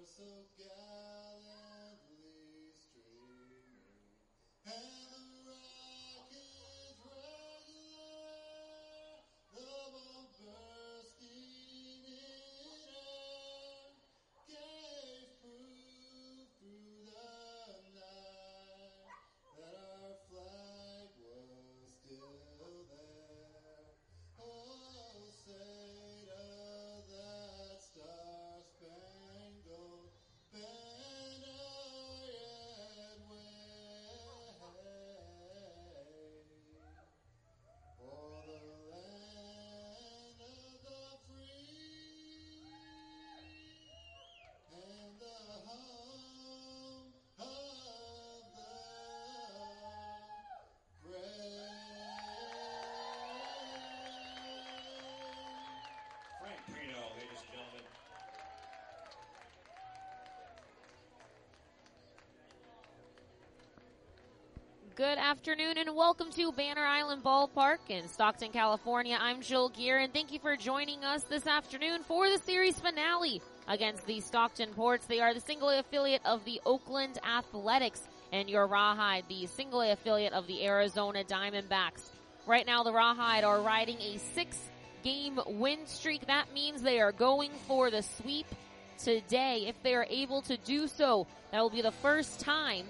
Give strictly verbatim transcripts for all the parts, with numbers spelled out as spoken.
Good afternoon and welcome to Banner Island Ballpark in Stockton, California. I'm Jill Gear and thank you for joining us this afternoon for the series finale against the Stockton Ports. They are the single A affiliate of the Oakland Athletics and your Rawhide, the single A affiliate of the Arizona Diamondbacks. Right now the Rawhide are riding a six game win streak. That means they are going for the sweep today. If they are able to do so, that will be the first time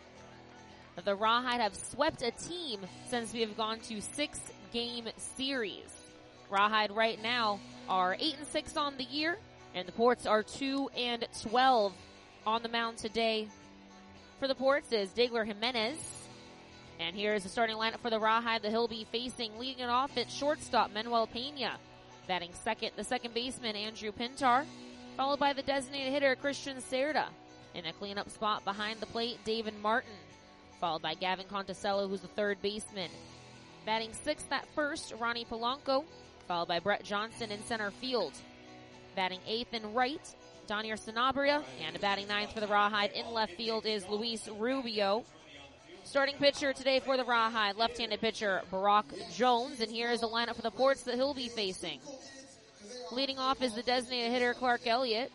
that the Rawhide have swept a team since we have gone to six game series. Rawhide right now are eight and six on the year, and the Ports are two and twelve on the mound today. For the Ports is Degler Jimenez. And here is the starting lineup for the Rawhide that he'll be facing. Leading it off at shortstop, Manuel Pena. Batting second, the second baseman, Andrew Pintar. Followed by the designated hitter, Christian Cerda. In a cleanup spot behind the plate, David Martin. Followed by Gavin Conticello, who's the third baseman. Batting sixth at first, Ronnie Polanco. Followed by Brett Johnson in center field. Batting eighth and right, Donier Sanabria. And batting ninth for the Rawhide in left field is Luis Rubio. Starting pitcher today for the Rawhide, left-handed pitcher Barack Jones. And here is the lineup for the Ports that he'll be facing. Leading off is the designated hitter Clark Elliott.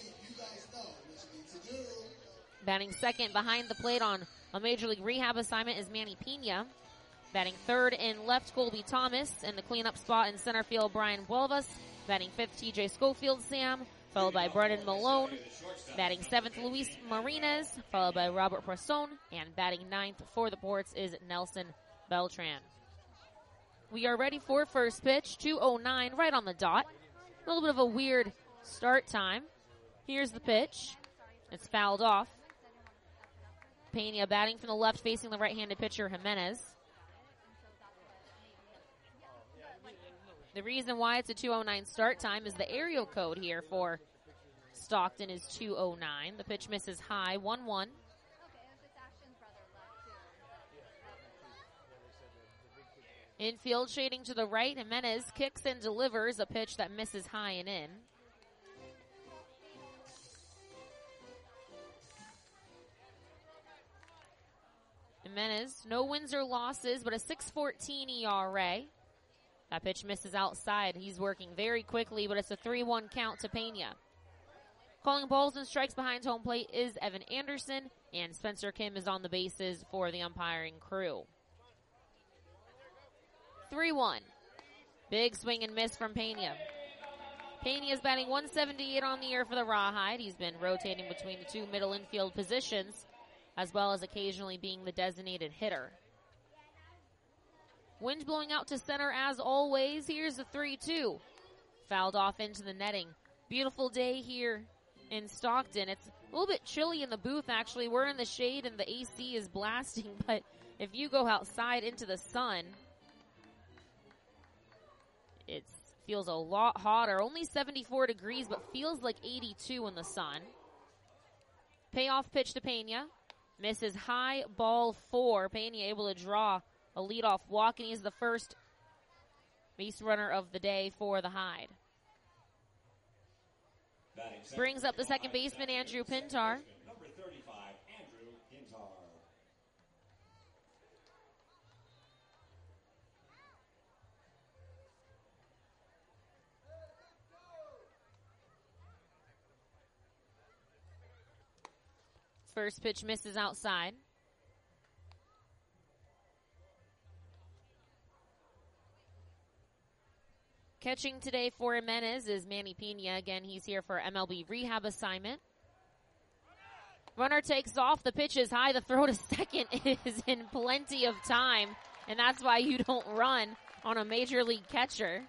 Batting second behind the plate on a Major League Rehab assignment is Manny Pena. Batting third in left, Colby Thomas. In the cleanup spot in center field, Brian Buelvas. Batting fifth, T J Schofield Sam. Followed by Brennan Malone. Batting seventh, Luis Marinez. Followed by Robert Presson. And batting ninth for the Ports is Nelson Beltran. We are ready for first pitch. two oh nine, right on the dot. A little bit of a weird start time. Here's the pitch. It's fouled off. Pena batting from the left, facing the right-handed pitcher, Jimenez. The reason why it's a two oh nine start time is the area code here for Stockton is two oh nine. The pitch misses high, one one. Infield shading to the right. Jimenez kicks and delivers a pitch that misses high and in. Jimenez, no wins or losses, but a six fourteen E R A. That pitch misses outside. He's working very quickly, but it's a three one count to Pena. Calling balls and strikes behind home plate is Evan Anderson, and Spencer Kim is on the bases for the umpiring crew. three one. Big swing and miss from Pena. Pena is batting one seventy-eight on the year for the Rawhide. He's been rotating between the two middle infield positions, as well as occasionally being the designated hitter. Wind blowing out to center as always. Here's the three two. Fouled off into the netting. Beautiful day here in Stockton. It's a little bit chilly in the booth, actually. We're in the shade and the A C is blasting, but if you go outside into the sun, it feels a lot hotter. Only seventy-four degrees, but feels like eighty-two in the sun. Payoff pitch to Pena. Misses high, ball four. Pena able to draw a leadoff walk, and he's the first base runner of the day for the Hide. Brings up the second baseman, Andrew Pintar. Number thirty-five, Andrew Pintar. First pitch misses outside. Catching today for Jimenez is Manny Pena. Again, he's here for M L B rehab assignment. Runner takes off. The pitch is high. The throw to second is in plenty of time, and that's why you don't run on a major league catcher.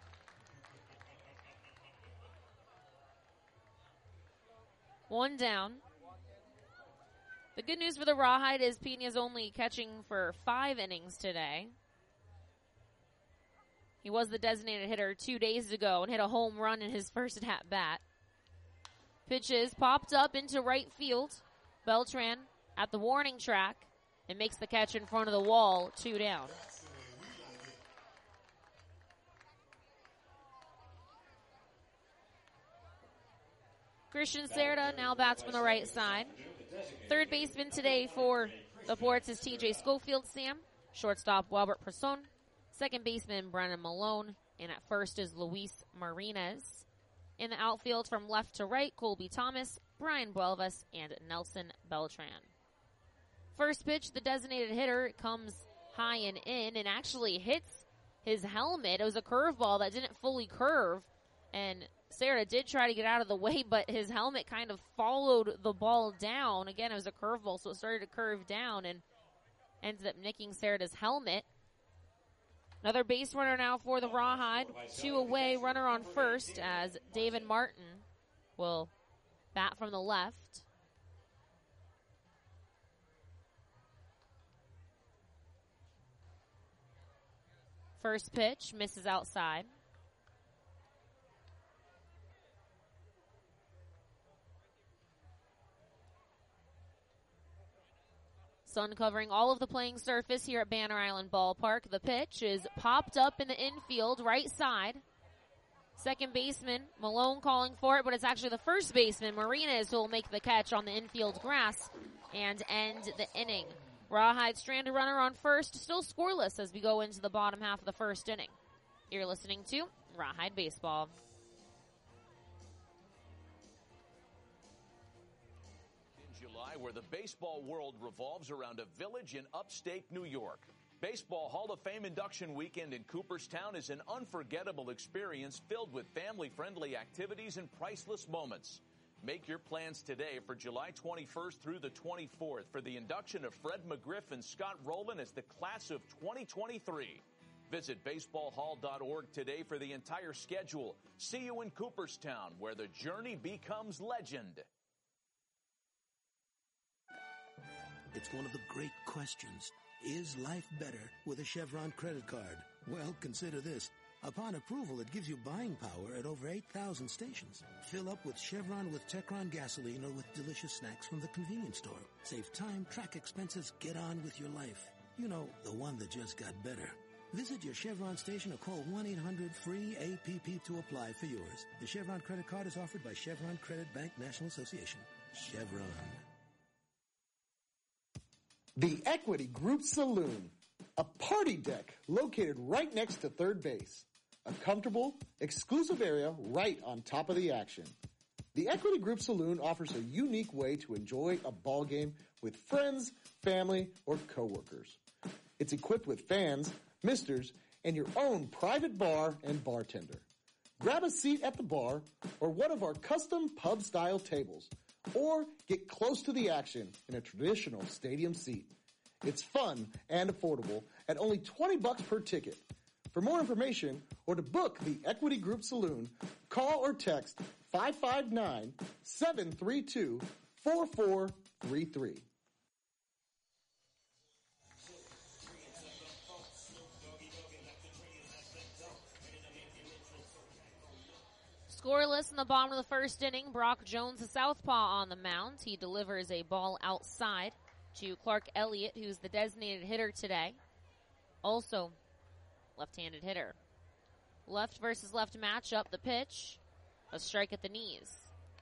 One down. The good news for the Rawhide is Pena's only catching for five innings today. He was the designated hitter two days ago and hit a home run in his first at-bat. Pitches popped up into right field. Beltran at the warning track and makes the catch in front of the wall, two down. Christian Cerda now bats from the right side. Third baseman today for the Ports is T J Schofield Sam. Shortstop Wilbert Person. Second baseman Brennan Malone. And at first is Luis Marinez. In the outfield from left to right, Colby Thomas, Brian Buelvas, and Nelson Beltran. First pitch, the designated hitter comes high and in and actually hits his helmet. It was a curveball that didn't fully curve, and Cerda did try to get out of the way, but his helmet kind of followed the ball down. Again, it was a curveball, so it started to curve down and ended up nicking Cerda's helmet. Another base runner now for the Rawhide. Two away, runner on first as David Martin will bat from the left. First pitch misses outside. Sun covering all of the playing surface here at Banner Island Ballpark. The pitch is popped up in the infield, right side. Second baseman, Malone calling for it, but it's actually the first baseman, Marinez, who will make the catch on the infield grass and end the inning. Rawhide stranded runner on first, still scoreless as we go into the bottom half of the first inning. You're listening to Rawhide Baseball. Where the baseball world revolves around a village in upstate New York. Baseball Hall of Fame induction weekend in Cooperstown is an unforgettable experience filled with family-friendly activities and priceless moments. Make your plans today for July twenty-first through the twenty-fourth for the induction of Fred McGriff and Scott Rowland as the class of twenty twenty-three. Visit baseball hall dot org today for the entire schedule. See you in Cooperstown, where the journey becomes legend. It's one of the great questions. Is life better with a Chevron credit card? Well, consider this. Upon approval, it gives you buying power at over eight thousand stations. Fill up with Chevron with Techron gasoline or with delicious snacks from the convenience store. Save time, track expenses, get on with your life. You know, the one that just got better. Visit your Chevron station or call one eight hundred free A P P to apply for yours. The Chevron credit card is offered by Chevron Credit Bank National Association. Chevron. The Equity Group Saloon, a party deck located right next to third base. A comfortable, exclusive area right on top of the action. The Equity Group Saloon offers a unique way to enjoy a ball game with friends, family, or coworkers. It's equipped with fans, misters, and your own private bar and bartender. Grab a seat at the bar or one of our custom pub-style tables, or get close to the action in a traditional stadium seat. It's fun and affordable at only twenty bucks per ticket. For more information or to book the Equity Group Saloon, call or text five five nine, seven three two, four four three three. Scoreless in the bottom of the first inning. Brock Jones, a southpaw on the mound. He delivers a ball outside to Clark Elliott, who's the designated hitter today. Also left-handed hitter. Left versus left matchup. The pitch, a strike at the knees.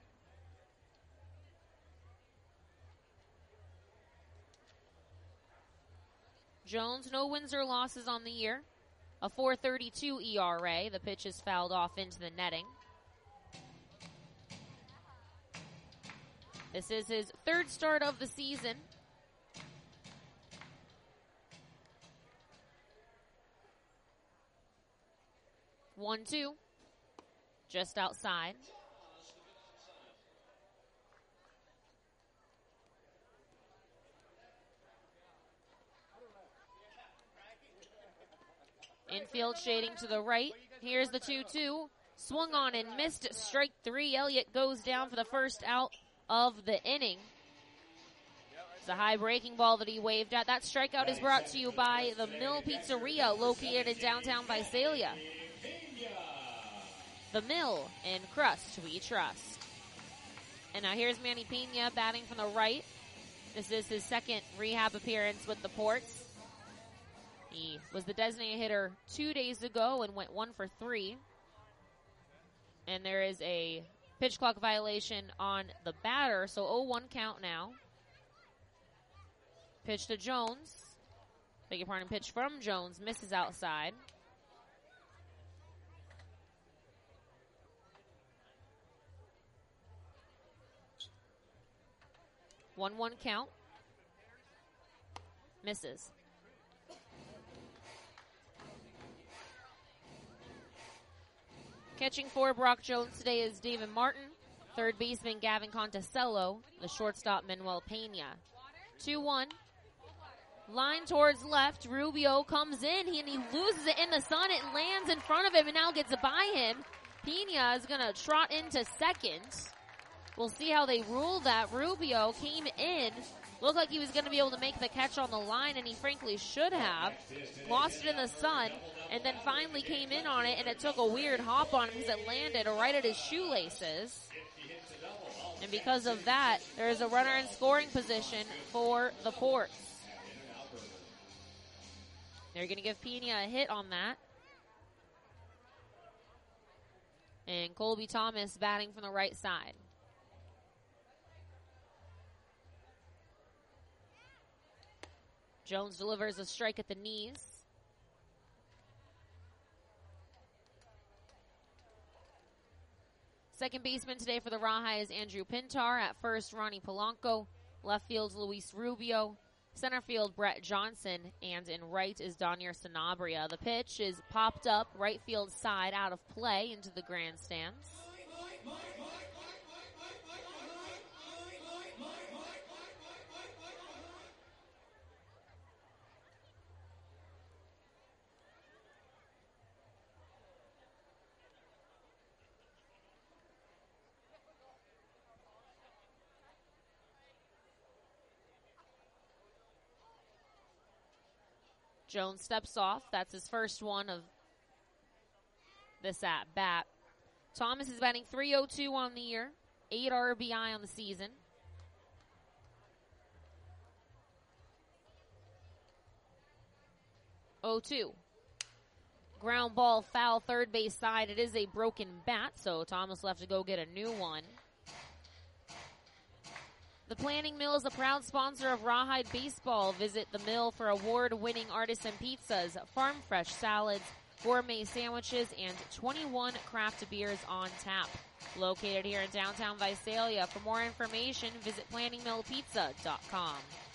Jones, no wins or losses on the year. A four thirty-two E R A. The pitch is fouled off into the netting. This is his third start of the season. one two. Just outside. Infield shading to the right. Here's the two two. Swung on and missed. Strike three. Elliott goes down for the first out of the inning. It's a high breaking ball that he waved at. That strikeout is brought to you by the Mill Pizzeria, located in downtown Visalia. The Mill, in Crust we trust. And now here's Manny Pena batting from the right. This is his second rehab appearance with the Ports. He was the designated hitter two days ago and went one for three. And there is a pitch clock violation on the batter, so oh one count now. Pitch to Jones. Beg your pardon, pitch from Jones, misses outside. one one count. Misses. Catching for Brock Jones today is David Martin. Third baseman Gavin Conticello. The shortstop Manuel Pena. two one. Line towards left. Rubio comes in and he loses it in the sun. It lands in front of him and now gets by him. Pena is going to trot into second. We'll see how they rule that. Rubio came in. Looked like he was going to be able to make the catch on the line, and he frankly should have. Lost it in the sun, and then finally came in on it, and it took a weird hop on him because it landed right at his shoelaces. And because of that, there is a runner in scoring position for the Ports. They're going to give Pena a hit on that. And Colby Thomas batting from the right side. Jones delivers a strike at the knees. Second baseman today for the Rawhide is Andrew Pintar. At first, Ronnie Polanco. Left field's Luis Rubio. Center field, Brett Johnson. And in right is Donier Sanabria. The pitch is popped up right field side out of play into the grandstands. Jones steps off. That's his first one of this at bat. Thomas is batting three oh two on the year, eight R B I on the season. oh two. Ground ball foul, third base side. It is a broken bat, so Thomas will have to go get a new one. The Planning Mill is a proud sponsor of Rawhide Baseball. Visit the mill for award-winning artisan pizzas, farm fresh salads, gourmet sandwiches, and twenty-one craft beers on tap. Located here in downtown Visalia. For more information, visit planning mill pizza dot com.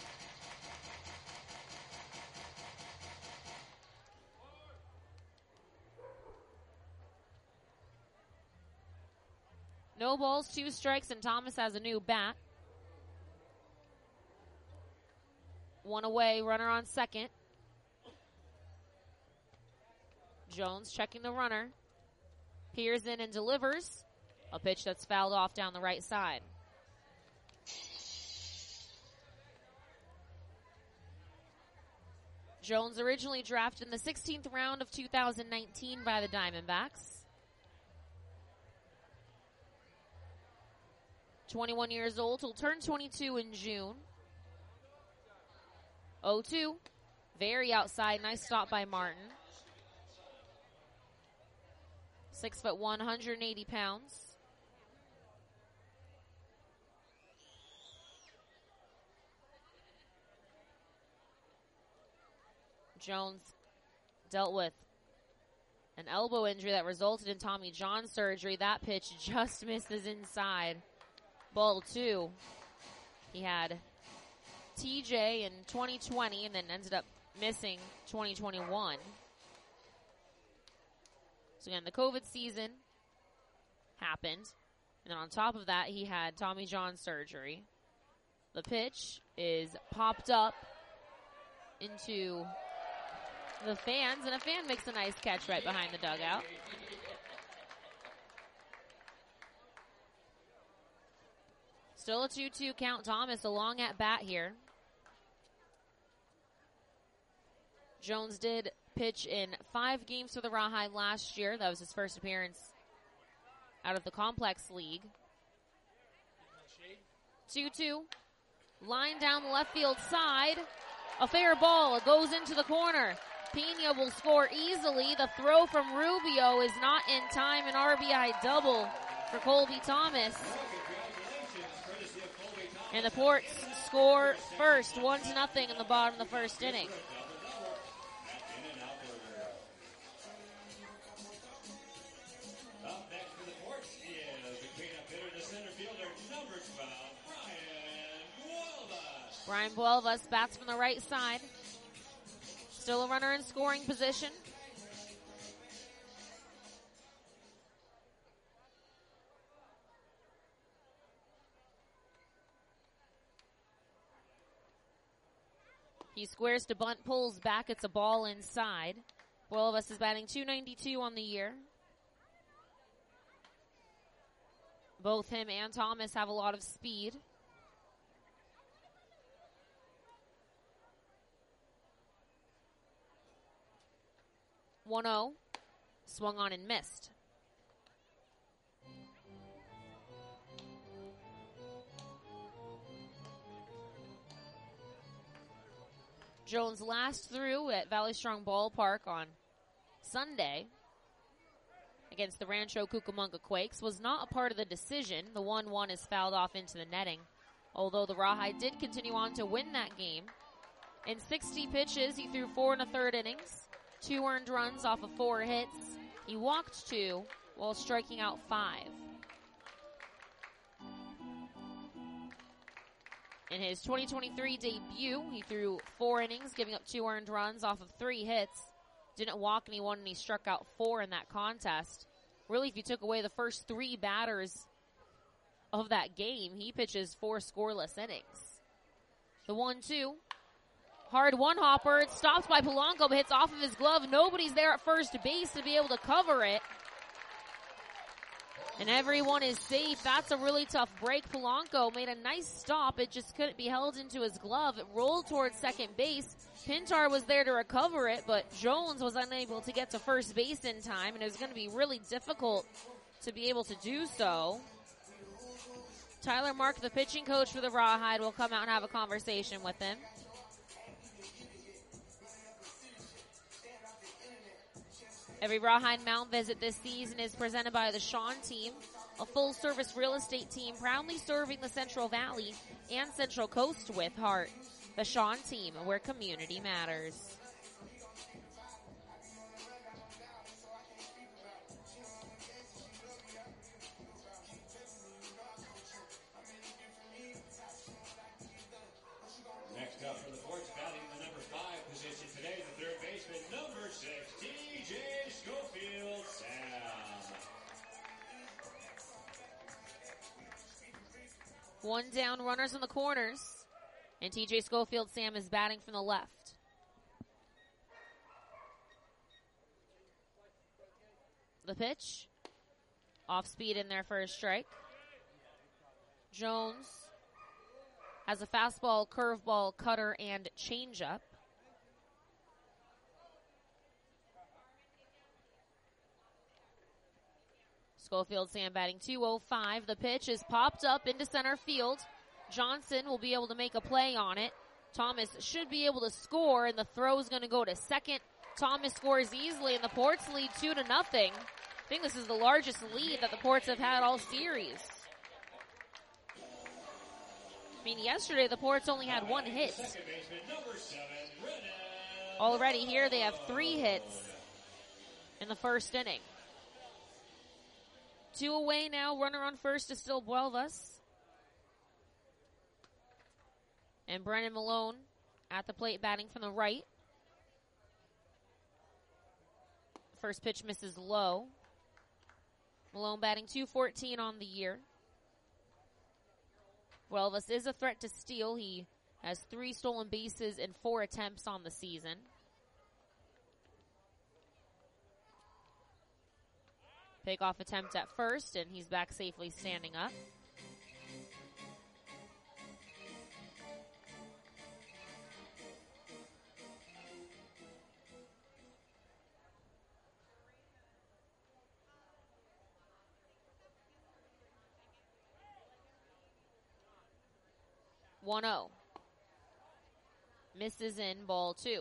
No balls, two strikes, and Thomas has a new bat. One away, runner on second. Jones checking the runner. Peers in and delivers. A pitch that's fouled off down the right side. Jones originally drafted in the sixteenth round of two thousand nineteen by the Diamondbacks. twenty-one years old. He'll turn twenty-two in June. oh two. Very outside. Nice stop by Martin. Six foot one, one hundred eighty pounds. Jones dealt with an elbow injury that resulted in Tommy John surgery. That pitch just misses inside. Ball two. He had T J in twenty twenty and then ended up missing twenty twenty-one. So again, the COVID season happened. And then on top of that, he had Tommy John surgery. The pitch is popped up into the fans, and a fan makes a nice catch right behind the dugout. Still a two two count. Thomas along at bat here. Jones did pitch in five games for the Rawhide last year. That was his first appearance out of the Complex League. two two. Line down the left field side. A fair ball. It goes into the corner. Pena will score easily. The throw from Rubio is not in time. An R B I double for Colby Thomas. And the Ports score first, one to nothing in the bottom of the first inning. Up next for the Ports is the cleanup hitter, the center fielder, number twelve, Brian Buelvas. Brian Buelvas bats from the right side. Still a runner in scoring position. He squares to bunt, pulls back. It's a ball inside. Buelvas is batting two ninety-two on the year. Both him and Thomas have a lot of speed. one oh. Swung on and missed. Jones last threw at Valley Strong Ballpark on Sunday against the Rancho Cucamonga Quakes was not a part of the decision. The one one is fouled off into the netting, although the Rawhide did continue on to win that game. In sixty pitches, he threw four and a third innings, two earned runs off of four hits. He walked two while striking out five. In his twenty twenty-three debut, he threw four innings, giving up two earned runs off of three hits. Didn't walk anyone, and he struck out four in that contest. Really, if you took away the first three batters of that game, he pitches four scoreless innings. The one two. Hard one-hopper. It's stopped by Polanco, but hits off of his glove. Nobody's there at first base to be able to cover it. And everyone is safe. That's a really tough break. Polanco made a nice stop. It just couldn't be held into his glove. It rolled towards second base. Pintar was there to recover it, but Jones was unable to get to first base in time, and it was going to be really difficult to be able to do so. Tyler Mark, the pitching coach for the Rawhide, will come out and have a conversation with him. Every Rawhide Mound visit this season is presented by the Sean Team, a full-service real estate team proudly serving the Central Valley and Central Coast with heart. The Sean Team, where community matters. Next up for the Ports, batting the number five position today, the third baseman, number six, T J Schofield Sam. One down, runners in the corners, and T J Schofield Sam is batting from the left. The pitch, off speed in there for a strike. Jones has a fastball, curveball, cutter, and changeup. Schofield Sam batting two oh five. The pitch is popped up into center field. Johnson will be able to make a play on it. Thomas should be able to score, and the throw is going to go to second. Thomas scores easily, and the Ports lead two to nothing. I think this is the largest lead that the Ports have had all series. I mean, yesterday the Ports only had one hit. Already here they have three hits in the first inning. Two away now. Runner on first is still Buelvas. And Brennan Malone at the plate batting from the right. First pitch misses low. Malone batting two fourteen on the year. Huelvas is a threat to steal. He has three stolen bases and four attempts on the season. Pickoff attempt at first, and he's back safely standing up. one oh. Misses in, ball two.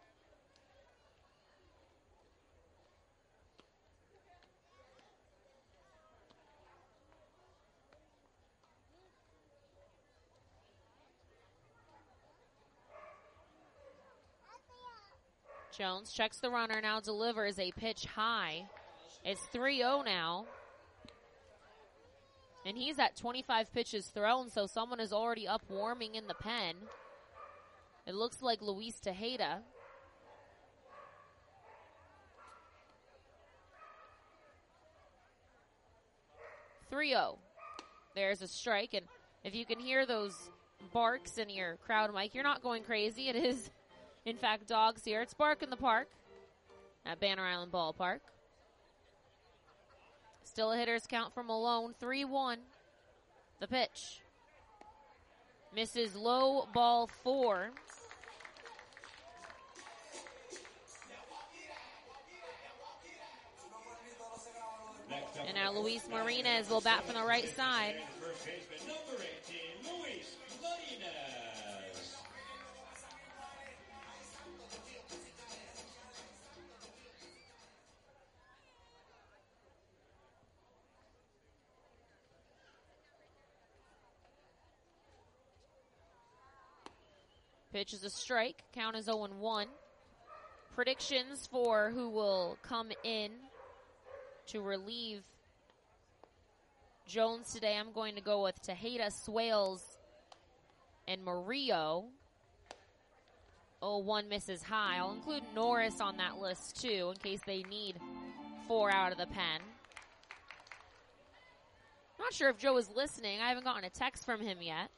Jones checks the runner, now delivers a pitch high. It's three oh now. And he's at twenty-five pitches thrown, so someone is already up warming in the pen. It looks like Luis Tejeda. three oh. There's a strike, and if you can hear those barks in your crowd mic, you're not going crazy. It is, in fact, dogs here. It's Bark in the Park at Banner Island Ballpark. Still a hitter's count for Malone, three one. The pitch. Misses low, ball four. And now Luis Marinez will bat from the right side. First baseman, number eighteen, Luis Marinez. Pitch is a strike. Count is oh one. Predictions for who will come in to relieve Jones today. I'm going to go with Tejeda, Swales, and Murillo. oh one misses high. I'll include Norris on that list too in case they need four out of the pen. Not sure if Joe is listening. I haven't gotten a text from him yet.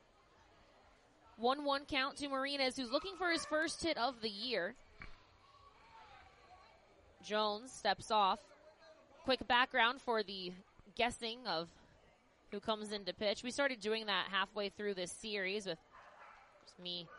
one one count to Marinez, who's looking for his first hit of the year. Jones steps off. Quick background for the guessing of who comes in to pitch. We started doing that halfway through this series with just me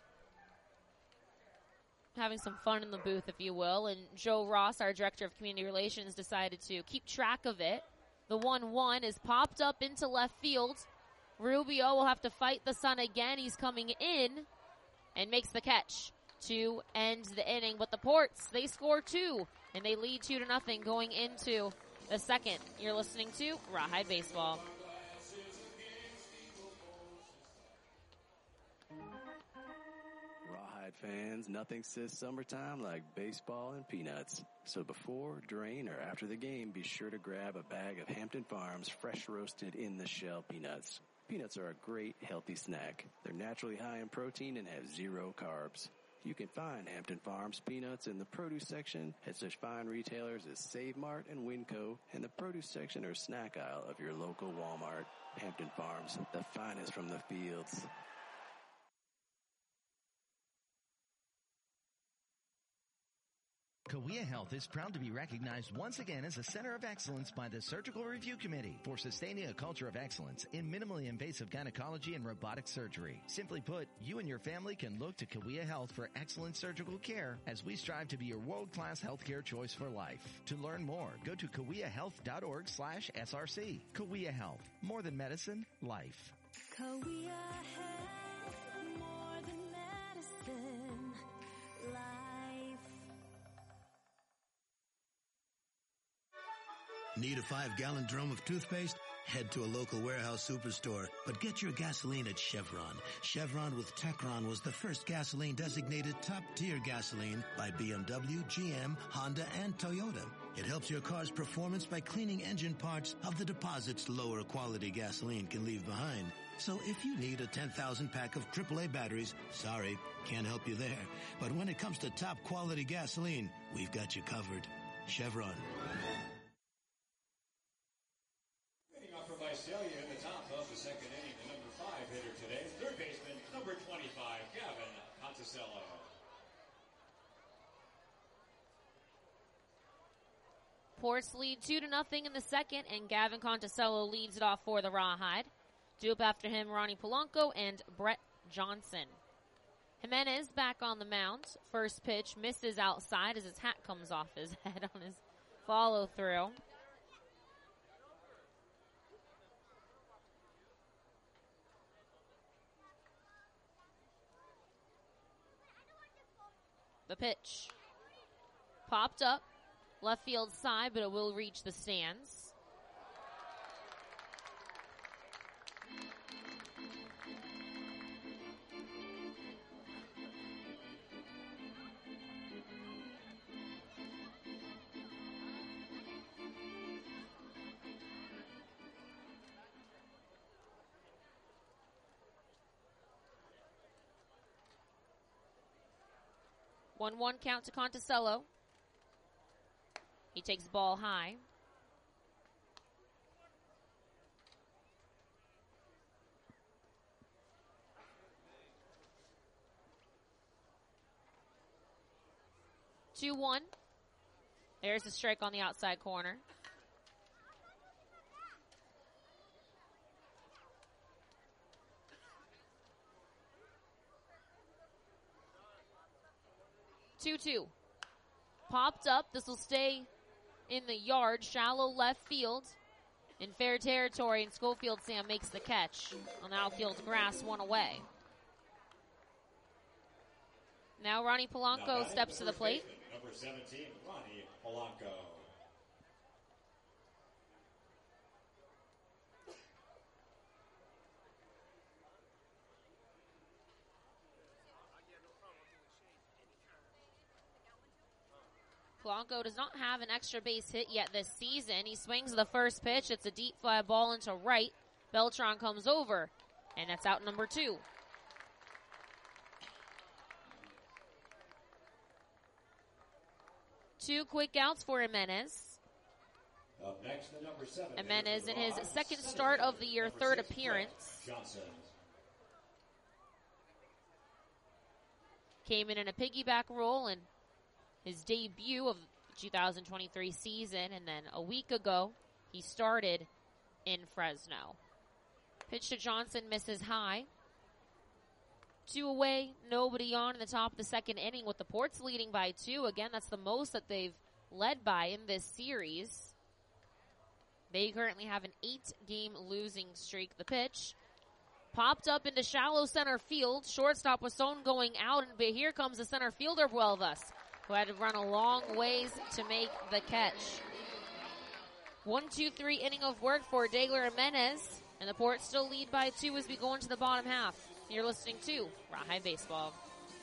having some fun in the booth, if you will. And Joe Ross, our Director of Community Relations, decided to keep track of it. The one one is popped up into left field. Rubio will have to fight the sun again. He's coming in and makes the catch to end the inning. But the Ports, they score two, and they lead two to nothing going into the second. You're listening to Rawhide Baseball. Rawhide fans, nothing says summertime like baseball and peanuts. So before, during, or after the game, be sure to grab a bag of Hampton Farms fresh roasted in the shell peanuts. Peanuts are a great, healthy snack. They're naturally high in protein and have zero carbs. You can find Hampton Farms peanuts in the produce section at such fine retailers as Save Mart and Winco, and the produce section or snack aisle of your local Walmart. Hampton Farms, the finest from the fields. Cahuilla Health is proud to be recognized once again as a center of excellence by the Surgical Review Committee for sustaining a culture of excellence in minimally invasive gynecology and robotic surgery. Simply put, you and your family can look to Cahuilla Health for excellent surgical care as we strive to be your world-class healthcare choice for life. To learn more, go to cahuilla health dot org slash S R C. Cahuilla Health, more than medicine, life. Cahuilla Health, more than medicine, life. Need a five-gallon drum of toothpaste? Head to a local warehouse superstore, but get your gasoline at Chevron. Chevron with Techron was the first gasoline designated top-tier gasoline by B M W, G M, Honda, and Toyota. It helps your car's performance by cleaning engine parts of the deposits lower quality gasoline can leave behind. So if you need a ten thousand pack of triple A batteries, sorry, can't help you there. But when it comes to top quality gasoline, we've got you covered. Chevron. Leading off for Visalia in the top of the second inning, the number five hitter today, third baseman, number twenty-five, Gavin Conticello. Ports lead two to nothing in the second, and Gavin Conticello leads it off for the Rawhide. Due up after him, Ronnie Polanco and Brett Johnson. Jimenez back on the mound. First pitch misses outside as his hat comes off his head on his follow through. The pitch popped up left field side, but it will reach the stands. one one count to Conticello. He takes ball high. two one. There's a strike on the outside corner. two two. Popped up. This will stay in the yard. Shallow left field. In fair territory, and Schofield Sam makes the catch on the outfield grass, one away. Now Ronnie Polanco Now steps to the plate. Baseman, number seventeen, Ronnie Polanco. Polanco does not have an extra base hit yet this season. He swings the first pitch. It's a deep fly ball into right. Beltran comes over, and that's out number two. Two quick outs for Jimenez. Up next, the number seven. Jimenez in his second start of the year, third appearance. Johnson. Came in in a piggyback role in his debut of the two thousand twenty-three season, and then a week ago, he started in Fresno. Pitch to Johnson, misses high. Two away, nobody on in the top of the second inning with the Ports leading by two. Again, that's the most that they've led by in this series. They currently have an eight-game losing streak. The pitch popped up into shallow center field. Shortstop Wasson going out, but here comes the center fielder, Vuelvas, who had to run a long ways to make the catch. One, two, three inning of work for Degler Jimenez, and the Ports still lead by two as we go into the bottom half. You're listening to Rawhide Baseball.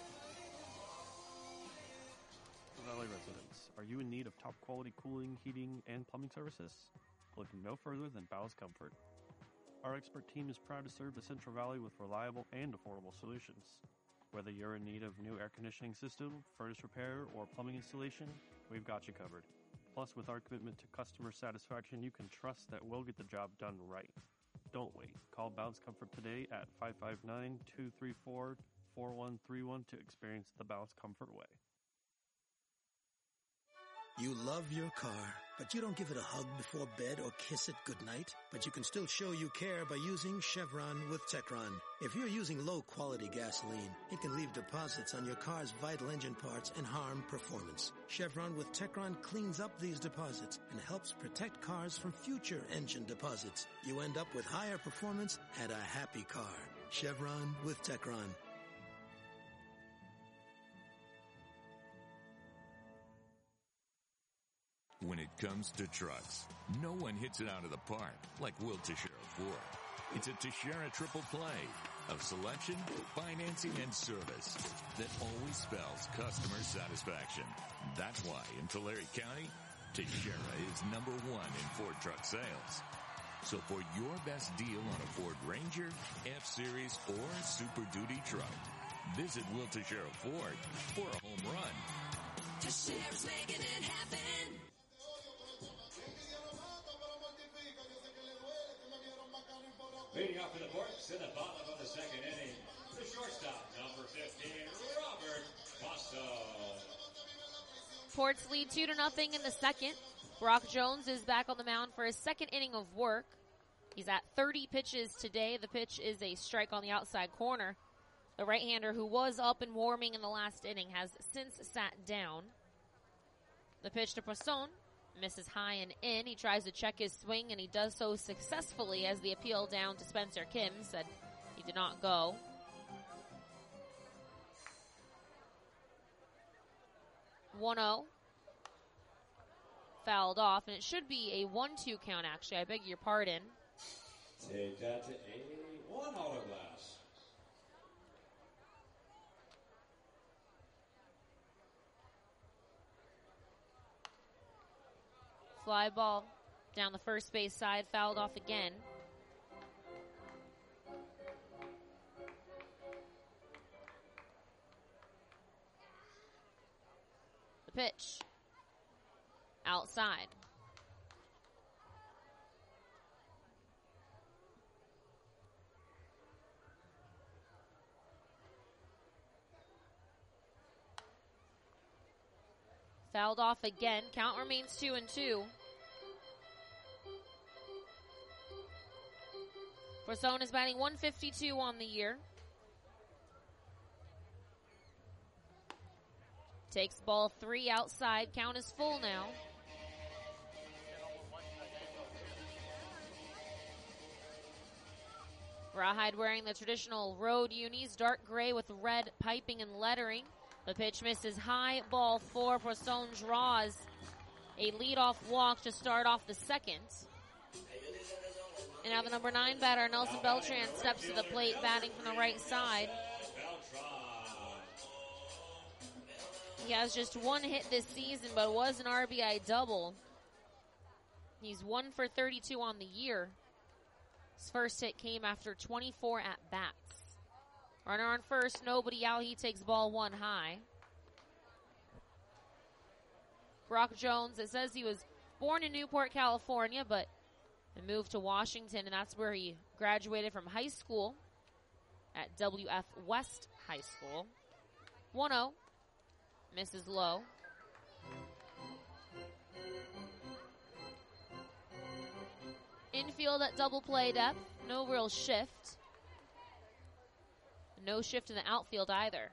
Valley residents, are you in need of top quality cooling, heating, and plumbing services? Look no further than Bowes Comfort. Our expert team is proud to serve the Central Valley with reliable and affordable solutions. Whether you're in need of new air conditioning system, furnace repair, or plumbing installation, we've got you covered. Plus, with our commitment to customer satisfaction, you can trust that we'll get the job done right. Don't wait. Call Bowes Comfort today at five five nine, two three four, four one three one to experience the Bowes Comfort way. You love your car, but you don't give it a hug before bed or kiss it goodnight. But you can still show you care by using Chevron with Techron. If you're using low-quality gasoline, it can leave deposits on your car's vital engine parts and harm performance. Chevron with Techron cleans up these deposits and helps protect cars from future engine deposits. You end up with higher performance and a happy car. Chevron with Techron. When it comes to trucks, no one hits it out of the park like Will Teixeira Ford. It's a Teixeira triple play of selection, financing, and service that always spells customer satisfaction. That's why in Tulare County, Teixeira is number one in Ford truck sales. So for your best deal on a Ford Ranger, F-Series, or Super Duty truck, visit Will Teixeira Ford for a home run. Teixeira's making it happen. Leading off for the Ports in the bottom of the second inning, the shortstop, number fifteen, Robert Costo. Ports lead two to nothing in the second. Brock Jones is back on the mound for his second inning of work. He's at thirty pitches today. The pitch is a strike on the outside corner. The right-hander, who was up and warming in the last inning, has since sat down. The pitch to Poisson misses high and in. He tries to check his swing, and he does so successfully as the appeal down to Spencer Kim said he did not go. one oh. Fouled off, and it should be a one two count, actually. I beg your pardon. Take that to a one autoglass. Fly ball down the first base side, fouled off again. The pitch. Outside. Fouled off again. Count remains two and two. Poisson is batting one fifty-two on the year. Takes ball three outside. Count is full now. Rawhide wearing the traditional road unis, dark gray with red piping and lettering. The pitch misses high, ball four. Poisson draws a leadoff walk to start off the second. And now the number nine batter, Nelson Beltran, steps to the plate, batting from the right side. He has just one hit this season, but it was an R B I double. He's one for thirty-two on the year. His first hit came after twenty-four at-bats. Runner on first, nobody out. He takes ball one high. Brock Jones, it says he was born in Newport, California, but moved to Washington, and that's where he graduated from high school at W F West High School. one oh. Misses low. Infield at double play depth. No real shift. No shift in the outfield either.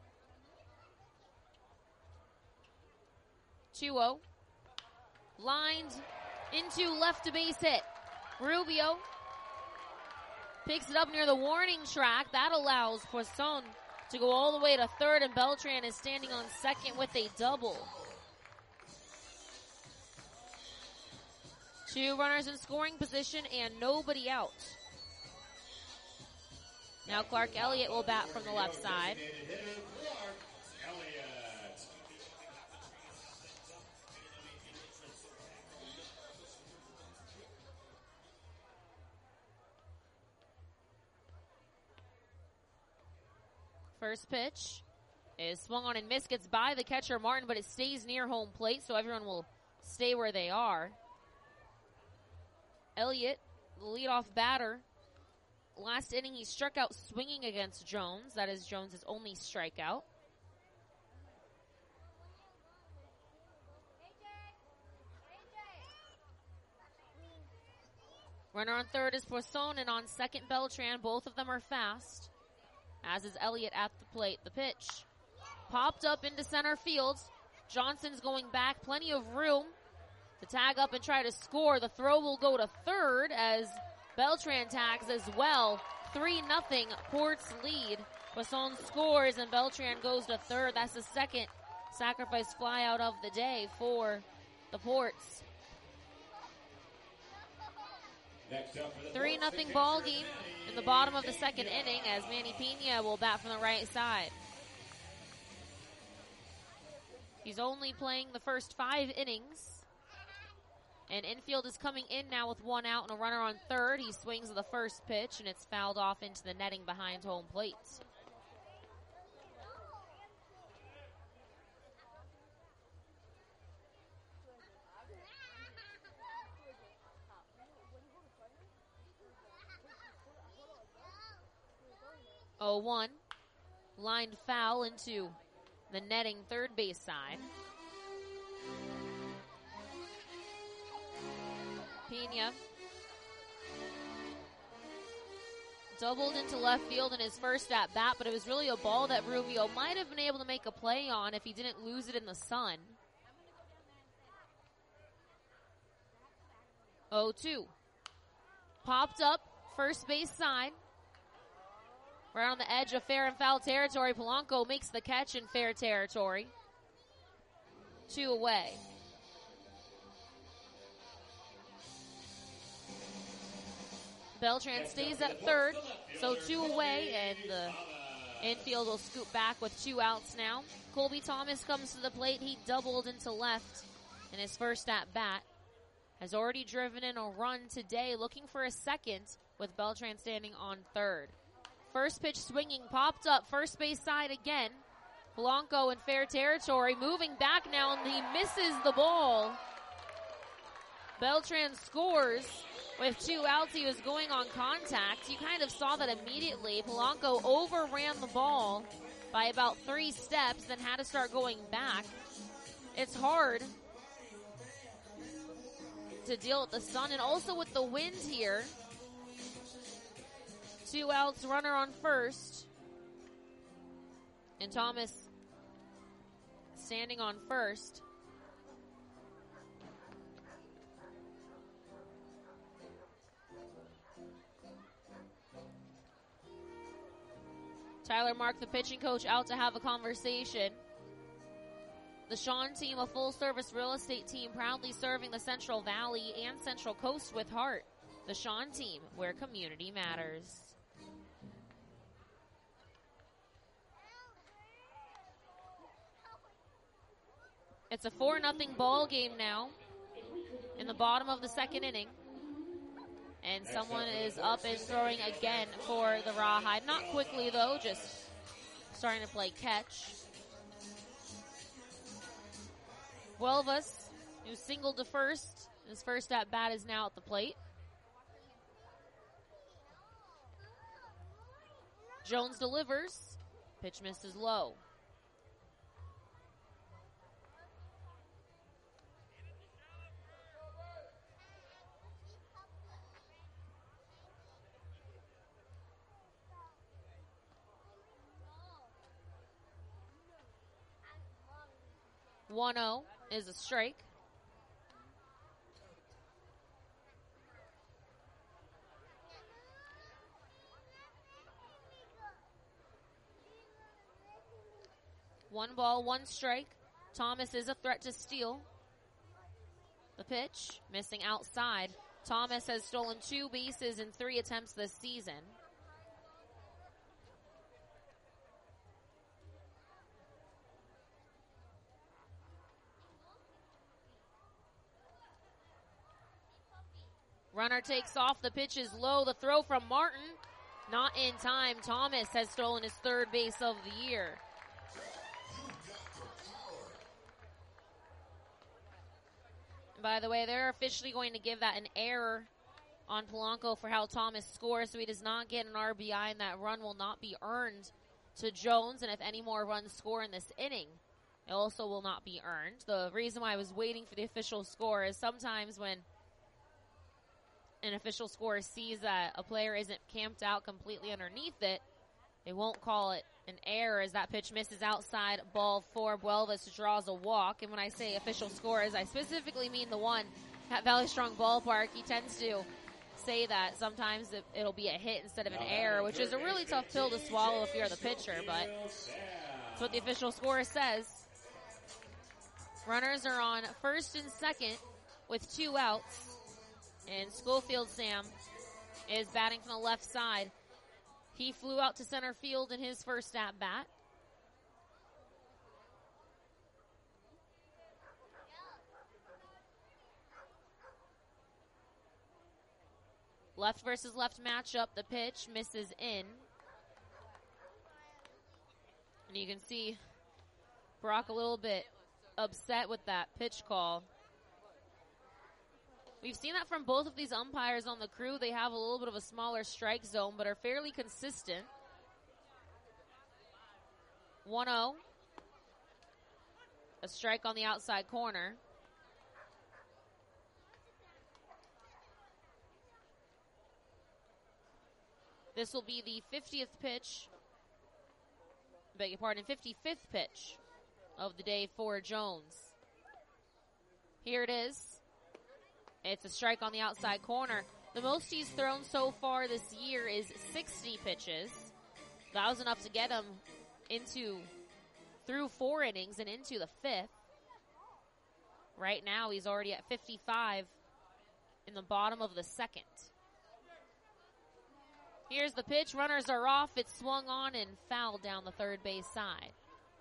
two oh. Lined into left to base hit. Rubio picks it up near the warning track. That allows Poisson to go all the way to third, and Beltran is standing on second with a double. Two runners in scoring position and nobody out. Now Clark Elliott will bat from the left side. First pitch is swung on and missed, gets by the catcher Martin, but it stays near home plate, so everyone will stay where they are. Elliott, the leadoff batter. Last inning, he struck out swinging against Jones. That is Jones' only strikeout. Runner on third is Poisson, and on second, Beltran. Both of them are fast, as is Elliott at the plate. The pitch popped up into center field. Johnson's going back, plenty of room to tag up and try to score. The throw will go to third as Beltran tags as well. three nothing Ports lead. Poisson scores and Beltran goes to third. That's the second sacrifice fly out of the day for the Ports. three nothing ball game in the bottom of the second inning as Manny Pena will bat from the right side. He's only playing the first five innings. And infield is coming in now with one out and a runner on third. He swings at the first pitch, and it's fouled off into the netting behind home plate. oh one. Lined foul into the netting third base side. Pena doubled into left field in his first at bat, but it was really a ball that Rubio might have been able to make a play on if he didn't lose it in the sun. oh two. Popped up, first base side. Right on the edge of fair and foul territory. Polanco makes the catch in fair territory. Two away. Beltran stays at third, so two away, and the infield will scoop back with two outs now. Colby Thomas comes to the plate. He doubled into left in his first at bat. Has already driven in a run today, looking for a second with Beltran standing on third. First pitch swinging, popped up, first base side again. Polanco in fair territory, moving back now, and he misses the ball. Beltran scores. With two outs, he was going on contact. You kind of saw that immediately. Polanco overran the ball by about three steps, then had to start going back. It's hard to deal with the sun and also with the wind here. Two outs, runner on first. And Thomas standing on first. Tyler Mark, the pitching coach, out to have a conversation. The Sean team, a full-service real estate team, proudly serving the Central Valley and Central Coast with heart. The Sean team, where community matters. It's a four nothing ball game now in the bottom of the second inning. And someone is up and throwing again for the Rawhide. Not quickly, though, just starting to play catch. Huelvas, who singled to first. His first at-bat is now at the plate. Jones delivers. Pitch misses low. one oh is a strike. One ball, one strike. Thomas is a threat to steal. The pitch, missing outside. Thomas has stolen two bases in three attempts this season. Runner takes off. The pitch is low. The throw from Martin, not in time. Thomas has stolen his third base of the year. And by the way, they're officially going to give that an error on Polanco for how Thomas scores, so he does not get an R B I, and that run will not be earned to Jones. And if any more runs score in this inning, it also will not be earned. The reason why I was waiting for the official score is sometimes when an official score sees that a player isn't camped out completely underneath it, they won't call it an error as that pitch misses outside. Ball four. Huelvas draws a walk. And when I say official scores, I specifically mean the one at Valley Strong Ballpark. He tends to say that sometimes it, it'll be a hit instead of an error, which is a really tough pill to swallow if you're the pitcher, but that's what the official score says. Runners are on first and second with two outs. And Schofield Sam is batting from the left side. He flew out to center field in his first at bat. Left versus left matchup. The pitch misses in. And you can see Brock a little bit upset with that pitch call. We've seen that from both of these umpires on the crew. They have a little bit of a smaller strike zone, but are fairly consistent. one oh. A strike on the outside corner. This will be the fiftieth pitch, beg your pardon, fifty-fifth pitch of the day for Jones. Here it is. It's a strike on the outside corner. The most he's thrown so far this year is sixty pitches. That was enough to get him into, through four innings and into the fifth. Right now he's already at fifty-five in the bottom of the second. Here's the pitch. Runners are off. It swung on and fouled down the third base side.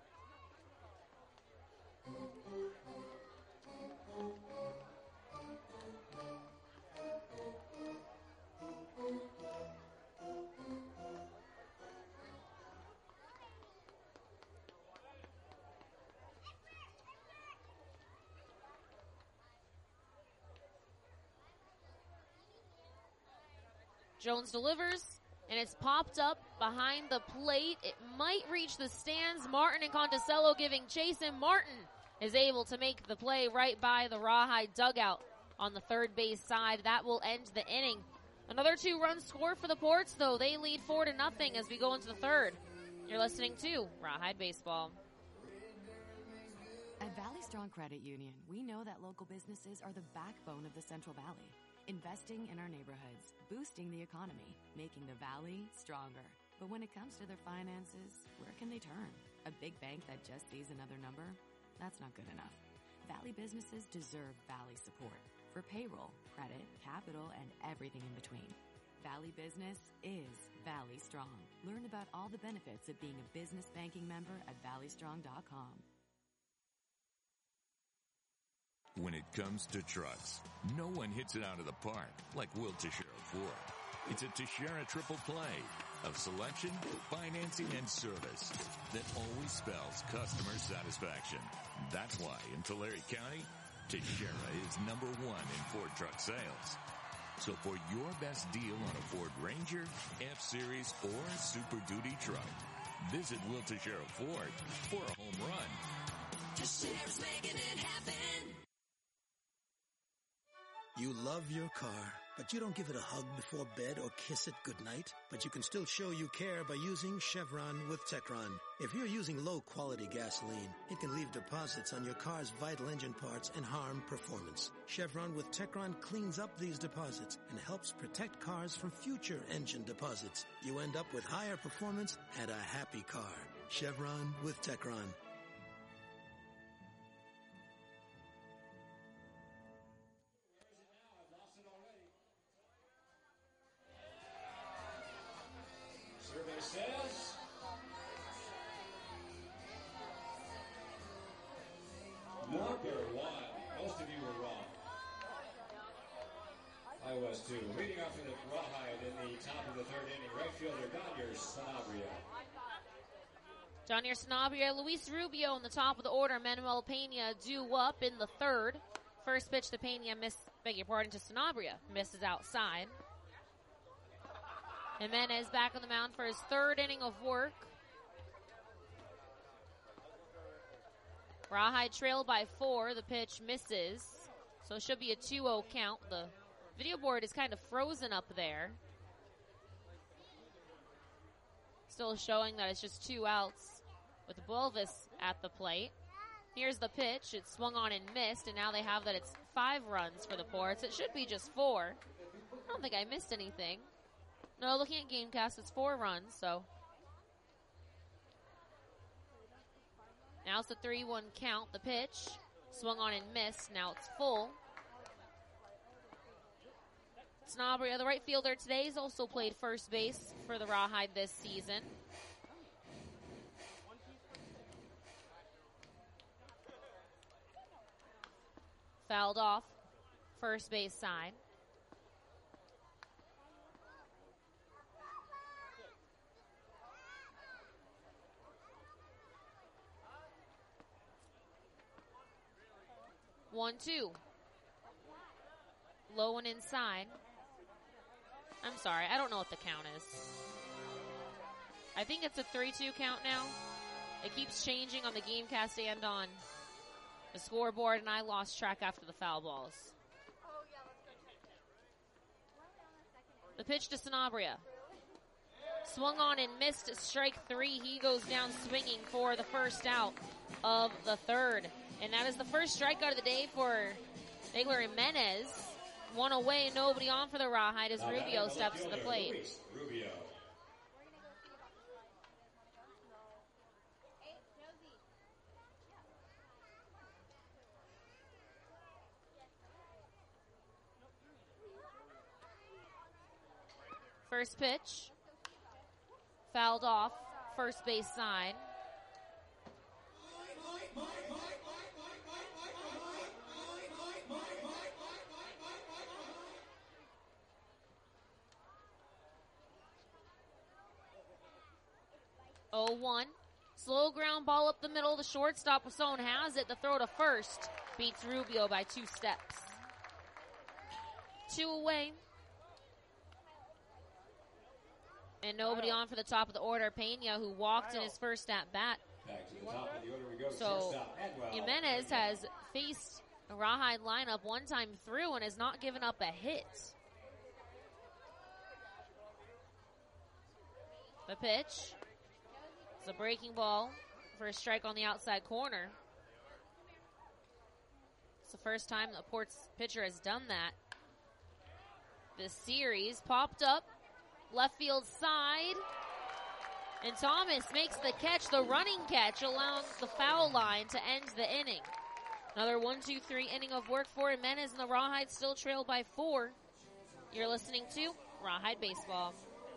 Jones delivers, and it's popped up behind the plate. It might reach the stands. Martin and Conticello giving chase, and Martin is able to make the play right by the Rawhide dugout on the third base side. That will end the inning. Another two runs scored for the Ports, though. They lead four to nothing as we go into the third. You're listening to Rawhide Baseball. At Valley Strong Credit Union, we know that local businesses are the backbone of the Central Valley. Investing in our neighborhoods, boosting the economy, making the Valley stronger. But when it comes to their finances, where can they turn? A big bank that just sees another number? That's not good enough. Valley businesses deserve Valley support for payroll, credit, capital, and everything in between. Valley Business is Valley Strong. Learn about all the benefits of being a business banking member at valley strong dot com. When it comes to trucks, no one hits it out of the park like Will Teixeira Ford. It's a Teixeira triple play of selection, financing, and service that always spells customer satisfaction. That's why in Tulare County, Teixeira is number one in Ford truck sales. So for your best deal on a Ford Ranger, F-Series, or Super Duty truck, visit Will Teixeira Ford for a home run. Teixeira's making it happen. You love your car, but you don't give it a hug before bed or kiss it goodnight. But you can still show you care by using Chevron with Techron. If you're using low-quality gasoline, it can leave deposits on your car's vital engine parts and harm performance. Chevron with Techron cleans up these deposits and helps protect cars from future engine deposits. You end up with higher performance and a happy car. Chevron with Techron. Survey says number one. Most of you were wrong. I was too. Leading off from the Rawhide in the top of the third inning, right fielder Daniel Sanabria. Jonier Sanabria, Luis Rubio in the top of the order. Manuel Pena due up in the third. First pitch to Pena, miss, beg your pardon, to Sanabria. Misses outside. Jimenez back on the mound for his third inning of work. Rawhide trailed by four. The pitch misses. So it should be a two oh count. The video board is kind of frozen up there. Still showing that it's just two outs with Bulvis at the plate. Here's the pitch. It swung on and missed, and now they have that it's five runs for the Ports. It should be just four. I don't think I missed anything. No, looking at Gamecast, it's four runs, so. Now it's a three one count. The pitch Swung on and missed. Now it's full. Sanabria, the right fielder today, has also played first base for the Rawhide this season. Fouled off, first base side. One, two. Low and inside. I'm sorry, I don't know what the count is. I think it's a three two count now. It keeps changing on the Gamecast and on the scoreboard, and I lost track after the foul balls. The pitch to Sanabria. Swung on and missed, strike three. He goes down swinging for the first out of the third. And that is the first strikeout of the day for Igor Jimenez. One away, nobody on for the Rawhide as Rubio steps to the plate. Rubio. First pitch. Fouled off, first base side. oh one. Slow ground ball up the middle. The shortstop, Wasson, has it. The throw to first beats Rubio by two steps. Two away. And nobody on for the top of the order. Pena, who walked in his first at bat. Back to the top of the order we go. So Shortstop, Adwell. Jimenez has faced a Rawhide lineup one time through and has not given up a hit. The pitch. It's a breaking ball for a strike on the outside corner. It's the first time the Port's pitcher has done that this series. Popped up, left field side, and Thomas makes the catch, the running catch along the foul line to end the inning. Another one, two, three inning of work for Jimenez, and the Rawhide still trailed by four. You're listening to Rawhide Baseball.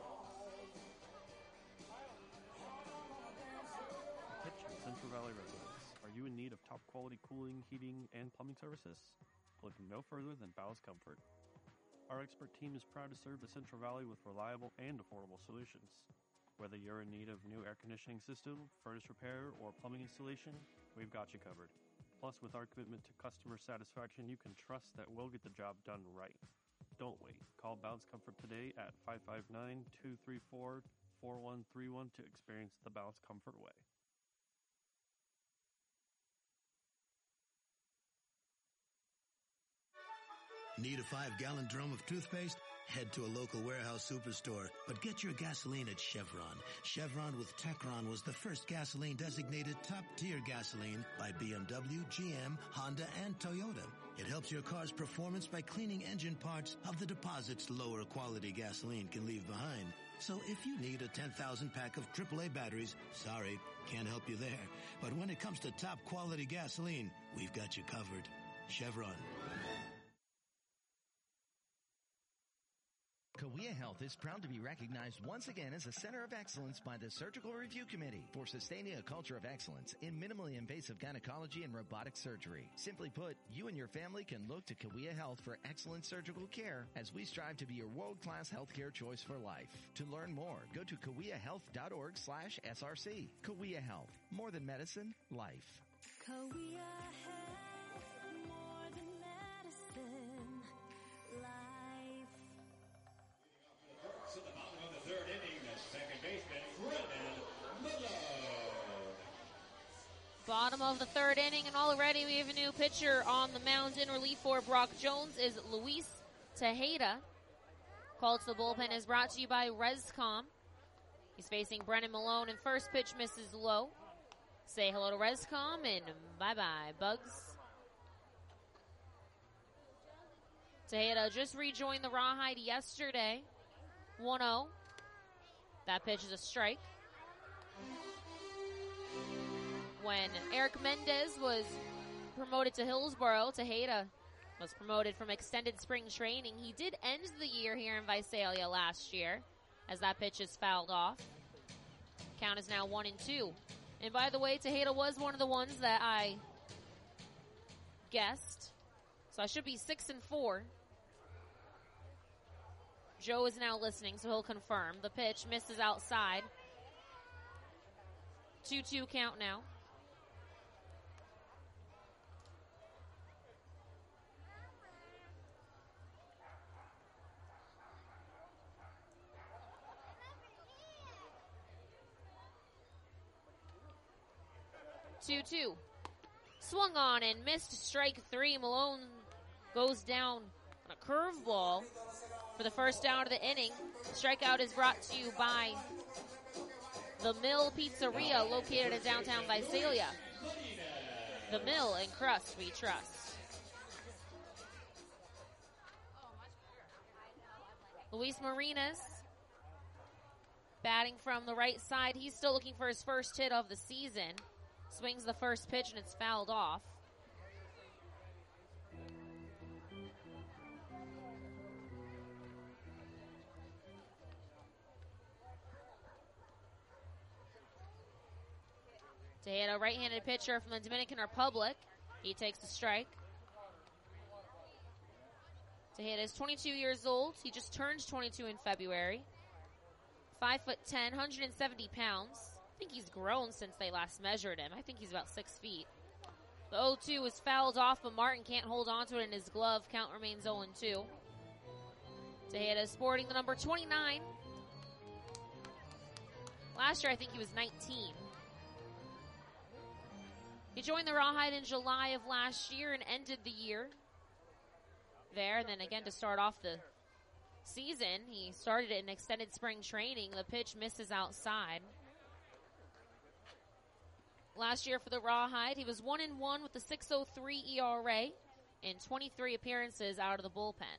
Central Valley residents, are you in need of top quality cooling, heating, and plumbing services? Look no further than Bowes Comfort. Our expert team is proud to serve the Central Valley with reliable and affordable solutions. Whether you're in need of new air conditioning system, furnace repair, or plumbing installation, we've got you covered. Plus, with our commitment to customer satisfaction, you can trust that we'll get the job done right. Don't wait. Call Bowes Comfort today at five five nine, two three four, four one three one to experience the Bowes Comfort way. Need a five-gallon drum of toothpaste? Head to a local warehouse superstore, but get your gasoline at Chevron. Chevron with Techron was the first gasoline designated top-tier gasoline by B M W, G M, Honda, and Toyota. It helps your car's performance by cleaning engine parts of the deposits lower quality gasoline can leave behind. So if you need a ten thousand pack of triple A batteries, sorry, can't help you there. But when it comes to top quality gasoline, we've got you covered. Chevron. Cahuilla Health is proud to be recognized once again as a center of excellence by the Surgical Review Committee for sustaining a culture of excellence in minimally invasive gynecology and robotic surgery. Simply put, you and your family can look to Cahuilla Health for excellent surgical care as we strive to be your world-class healthcare choice for life. To learn more, go to cahuilla health dot org slash S R C. Cahuilla Health, more than medicine, life. Cahuilla Health, more than medicine, life. To the bottom of the third inning, the second baseman, Brendan Malone. Bottom of the third inning, and already we have a new pitcher on the mound in relief for Brock Jones is Luis Tejeda. Call to the bullpen is brought to you by Rescom. He's facing Brennan Malone, and first pitch misses low. Say hello to Rescom, and bye-bye, Bugs. Tejeda just rejoined the Rawhide yesterday. one oh. That pitch is a strike. When Eric Mendez was promoted to Hillsborough. Tejeda was promoted from extended spring training. He did end the year here in Visalia last year as that pitch is fouled off. Count is now one and two. And by the way, Tejeda was one of the ones that I guessed. So I should be six and four. Joe is now listening, so he'll confirm. The pitch misses outside. two two count now. two two. Swung on and missed strike three. Malone goes down on a curveball for the first down of the inning. Strikeout is brought to you by The Mill Pizzeria, located in downtown Visalia. The Mill and crust we trust. Luis Marinas batting from the right side. He's still looking for his first hit of the season. Swings the first pitch and it's fouled off. Tejeda, right-handed pitcher from the Dominican Republic. He takes a strike. Tejeda is twenty-two years old. He just turned twenty-two in February. five foot ten, one hundred seventy pounds. I think he's grown since they last measured him. I think he's about six feet. The oh two is fouled off, but Martin can't hold on to it in his glove. Count remains oh and two. Tejeda is sporting the number twenty-nine. Last year, I think he was nineteen. He joined the Rawhide in July of last year and ended the year there. And then again to start off the season, he started it in extended spring training. The pitch misses outside. Last year for the Rawhide, he was one and one with a six oh three E R A in twenty-three appearances out of the bullpen.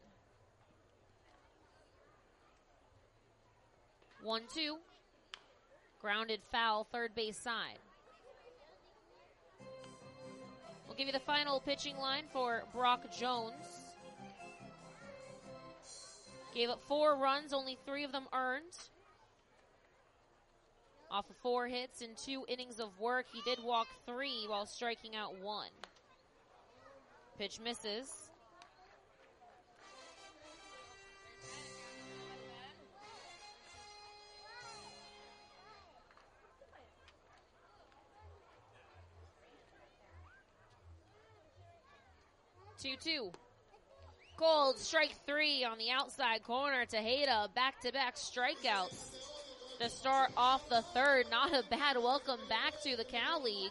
one two. Grounded foul, third base side. We'll give you the final pitching line for Brock Jones. Gave up four runs, only three of them earned. Off of four hits and two innings of work, he did walk three while striking out one. Pitch misses. two two. Cold, strike three on the outside corner. Tejeda, back-to-back strikeouts to start off the third. Not a bad welcome back to the Cal League.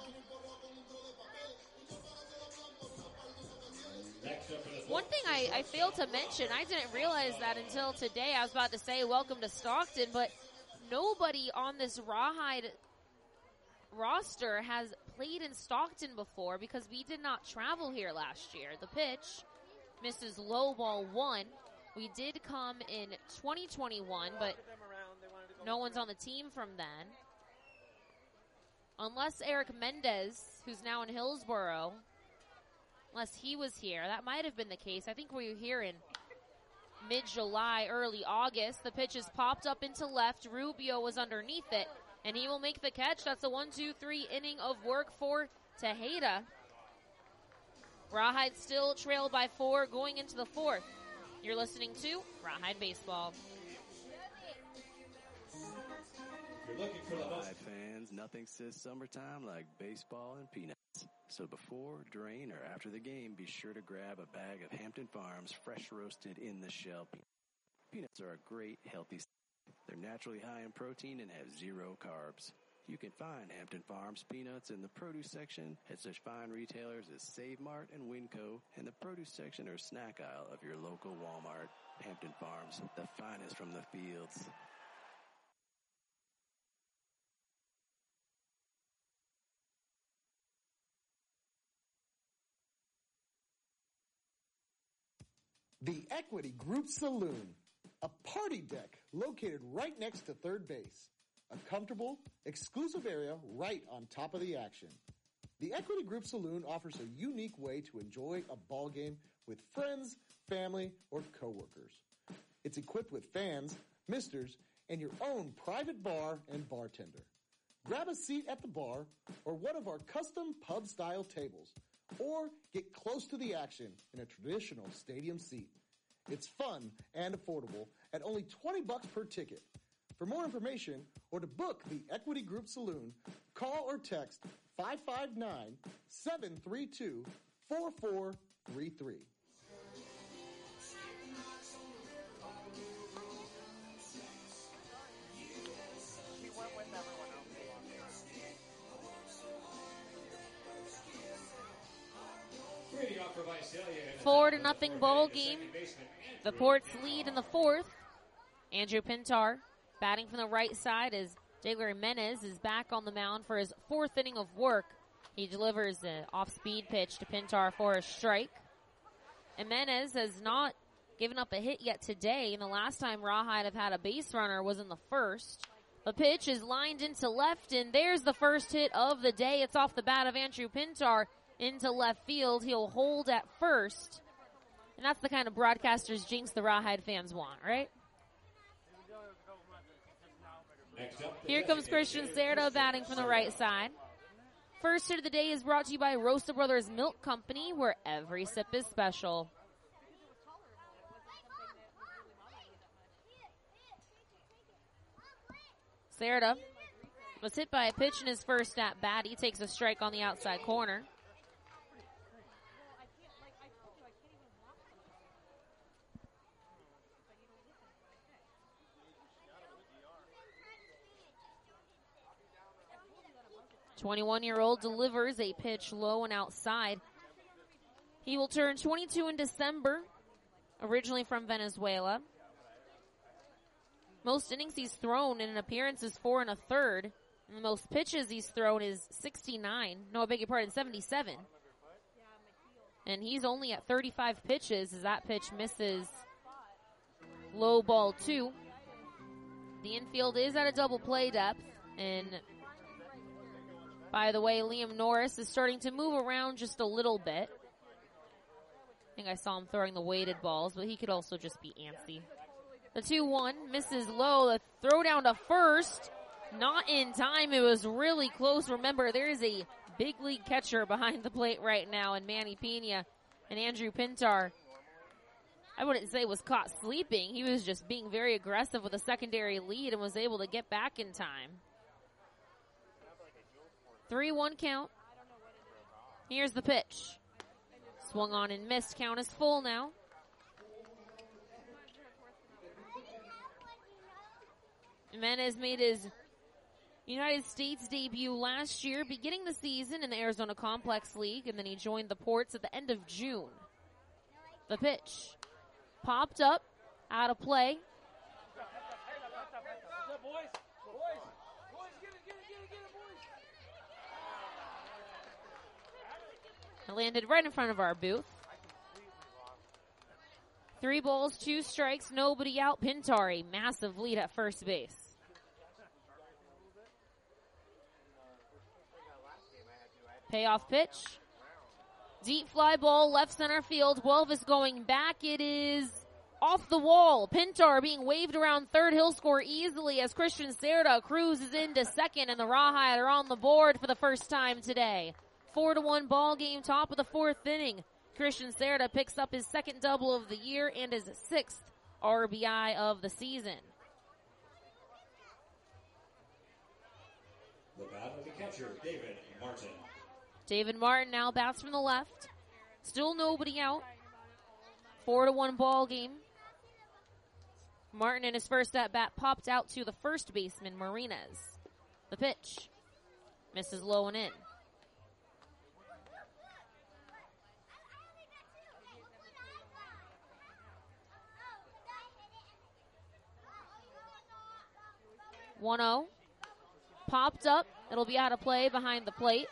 One thing I, I failed to mention, I didn't realize that until today. I was about to say welcome to Stockton, but nobody on this Rawhide roster has played in Stockton before because we did not travel here last year. The pitch misses low ball one. We did come in twenty twenty-one, but no one's on the team from then. Unless Eric Mendez, who's now in Hillsborough, unless he was here. That might have been the case. I think we were here in mid-July, early August. The pitch is popped up into left. Rubio was underneath it, and he will make the catch. That's a one two three inning of work for Tejeda. Rawhide still trailed by four going into the fourth. You're listening to Rawhide Baseball. Rawhide fans, nothing says summertime like baseball and peanuts. So before, during, or after the game, be sure to grab a bag of Hampton Farms fresh roasted in the shell peanuts. Peanuts are a great, healthy snack. They're naturally high in protein and have zero carbs. You can find Hampton Farms peanuts in the produce section at such fine retailers as Save Mart and Winco, and the produce section or snack aisle of your local Walmart. Hampton Farms, the finest from the fields. The Equity Group Saloon, a party deck located right next to third base. A comfortable, exclusive area right on top of the action. The Equity Group Saloon offers a unique way to enjoy a ball game with friends, family, or coworkers. It's equipped with fans, misters, and your own private bar and bartender. Grab a seat at the bar or one of our custom pub-style tables, or get close to the action in a traditional stadium seat. It's fun and affordable at only twenty bucks per ticket. For more information or to book the Equity Group Saloon, call or text five five nine, seven three two, four four three three. Four to nothing ball game. The Ports lead in the fourth. Andrew Pintar batting from the right side as Jagler Jimenez is back on the mound for his fourth inning of work. He delivers an off-speed pitch to Pintar for a strike. Jimenez has not given up a hit yet today, and the last time Rawhide have had a base runner was in the first. The pitch is lined into left, and there's the first hit of the day. It's off the bat of Andrew Pintar into left field. He'll hold at first. And that's the kind of broadcasters jinx the Rawhide fans want, right? Here comes Christian Cerda batting from the right side. First hit of the day is brought to you by Rosa Brothers Milk Company, where every sip is special. Cerda was hit by a pitch in his first at bat. He takes a strike on the outside corner. twenty-one-year-old delivers a pitch low and outside. He will turn twenty-two in December, originally from Venezuela. Most innings he's thrown in an appearance is four and a third. And the most pitches he's thrown is sixty-nine. No, I beg your pardon, seventy-seven. And he's only at thirty-five pitches as that pitch misses low ball two. The infield is at a double play depth. And by the way, Liam Norris is starting to move around just a little bit. I think I saw him throwing the weighted balls, but he could also just be antsy. The two one misses low. The throw down to first. Not in time. It was really close. Remember, there is a big league catcher behind the plate right now in Manny Pena. And Andrew Pintar, I wouldn't say was caught sleeping. He was just being very aggressive with a secondary lead and was able to get back in time. three one count. Here's the pitch. Swung on and missed. Count is full now. Jimenez made his United States debut last year, beginning the season in the Arizona Complex League, and then he joined the Ports at the end of June. The pitch popped up, out of play. It landed right in front of our booth. Three balls, two strikes, nobody out. Pintar, a massive lead at first base. Payoff pitch. Deep fly ball, left center field. Guelvis going back. It is off the wall. Pintar being waved around third. He'll score easily as Christian Cerda cruises into second, and the Rawhide are on the board for the first time today. Four to one ball game, top of the fourth inning. Christian Cerda picks up his second double of the year and his sixth R B I of the season. The bat of the catcher, David Martin. David Martin now bats from the left. Still nobody out. Four to one ball game. Martin in his first at bat popped out to the first baseman, Marinas. The pitch misses low and in. one oh. Popped up. It'll be out of play behind the plate.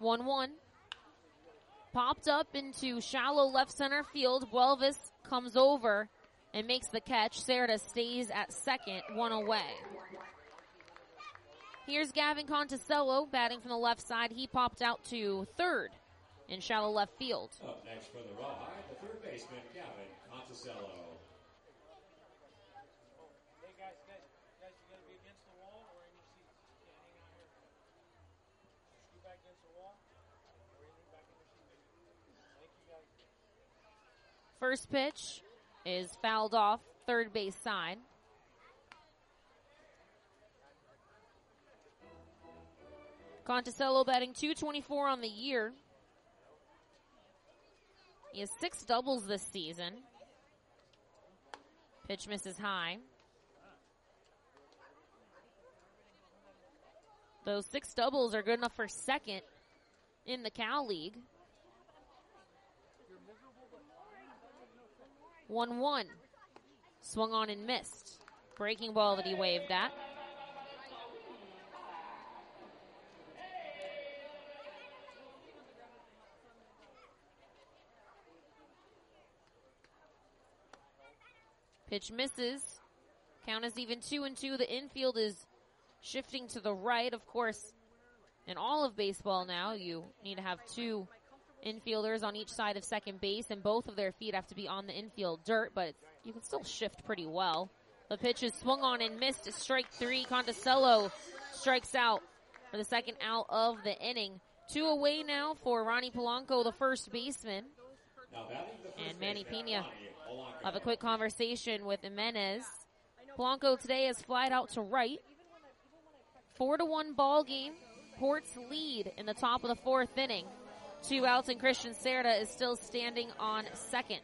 one one. Popped up into shallow left center field. Buelvis comes over and makes the catch. Cerda stays at second, one away. Here's Gavin Conticello batting from the left side. He popped out to third in shallow left field. Up next for the Rawhide, the third baseman, Gavin Conticello. Hey guys, guys, guys, you gotta be against the wall or in your seats. You can't hang out here. Scoot back against the wall or you back in your seats. Thank you guys. First pitch is fouled off third base side. Conticello batting two twenty-four on the year. He has six doubles this season. Pitch misses high. Those six doubles are good enough for second in the Cal League. one one. Swung on and missed. Breaking ball that he waved at. Pitch misses. Count is even two and two. The infield is shifting to the right. Of course, in all of baseball now, you need to have two infielders on each side of second base, and both of their feet have to be on the infield dirt, but you can still shift pretty well. The pitch is swung on and missed. It's strike three. Conticello strikes out for the second out of the inning. Two away now for Ronnie Polanco, the first baseman. And Manny Pena have a quick conversation with Jimenez. Polanco today has flied out to right. Four to one ball game. Ports lead in the top of the fourth inning. Two outs, and Christian Cerda is still standing on second.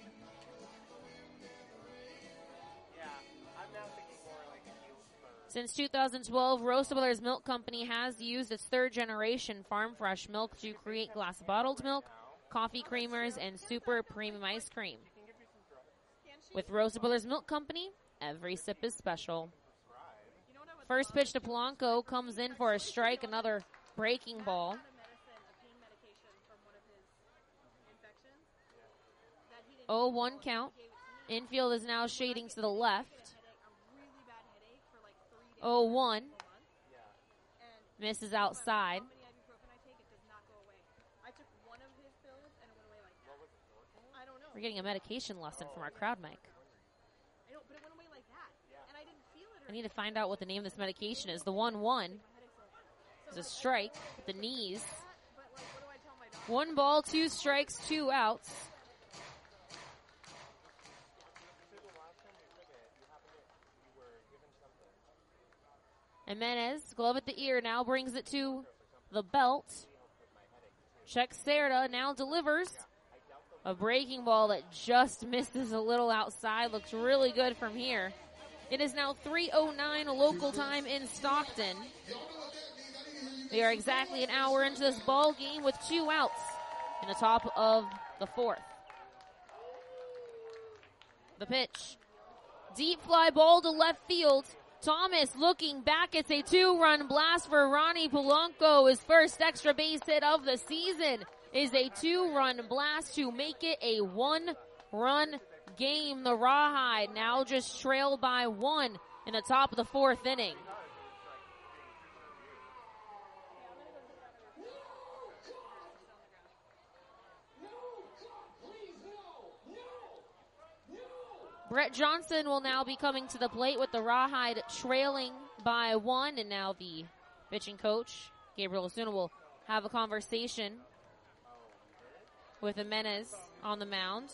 Since two thousand twelve, Rosa Brothers Milk Company has used its third generation farm fresh milk to create glass bottled milk, coffee creamers, and super premium ice cream. With Rosa Brothers Milk Company, every sip is special. First pitch to Polanco comes in for a strike, another breaking ball. oh one count. Infield is now shading to the left. oh one. Misses outside. We're getting a medication lesson from our crowd mic. I need to find out what the name of this medication is. The one one is a strike with the knees. One ball, two strikes, two outs. Jimenez, glove at the ear, now brings it to the belt. Checks Cerda, now delivers. A breaking ball that just misses a little outside. Looks really good from here. It is now three oh nine local time in Stockton. We are exactly an hour into this ball game with two outs in the top of the fourth. The pitch. Deep fly ball to left field. Thomas looking back. It's a two-run blast for Ronnie Polanco. His first extra base hit of the season is a two-run blast to make it a one-run game. The Rawhide now just trailed by one in the top of the fourth inning. Brett Johnson will now be coming to the plate with the Rawhide trailing by one, and now the pitching coach, Gabriel Osuna, will have a conversation with Jimenez on the mound.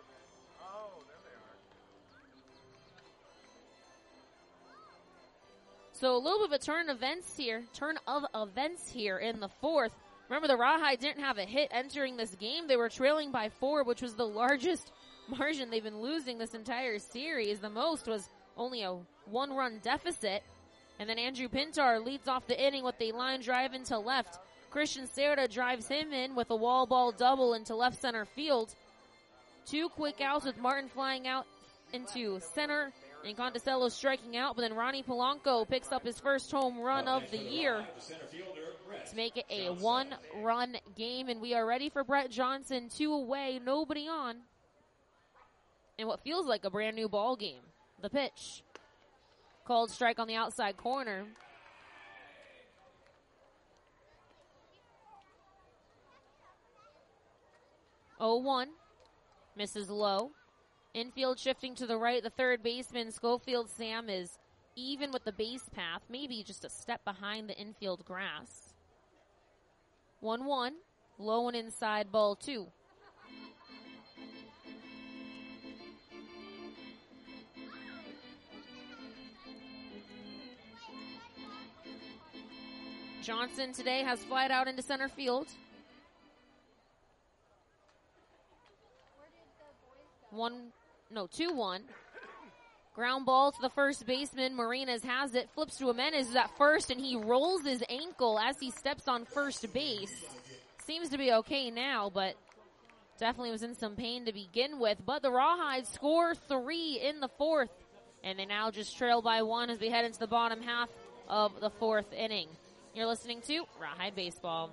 So a little bit of a turn of events here, turn of events here in the fourth. Remember, the Rawhide didn't have a hit entering this game. They were trailing by four, which was the largest margin they've been losing this entire series. The most was only a one-run deficit. And then Andrew Pintar leads off the inning with a line drive into left. Christian Cerda drives him in with a wall ball double into left center field. Two quick outs with Martin flying out into center and Conticello striking out. But then Ronnie Polanco picks up his first home run of the year to make it a one-run game. And we are ready for Brett Johnson, two away, nobody on. And what feels like a brand new ball game. The pitch. Called strike on the outside corner. oh one. Misses low. Infield shifting to the right. The third baseman, Schofield Sam, is even with the base path. Maybe just a step behind the infield grass. one one. Low and inside, ball two. Johnson today has flied out into center field. One, no, two one. Ground ball to the first baseman. Marinas has it, flips to Jimenez who's at first, and he rolls his ankle as he steps on first base. Seems to be okay now, but definitely was in some pain to begin with. But the Rawhide score three in the fourth, and they now just trail by one as we head into the bottom half of the fourth inning. You're listening to Rawhide Baseball.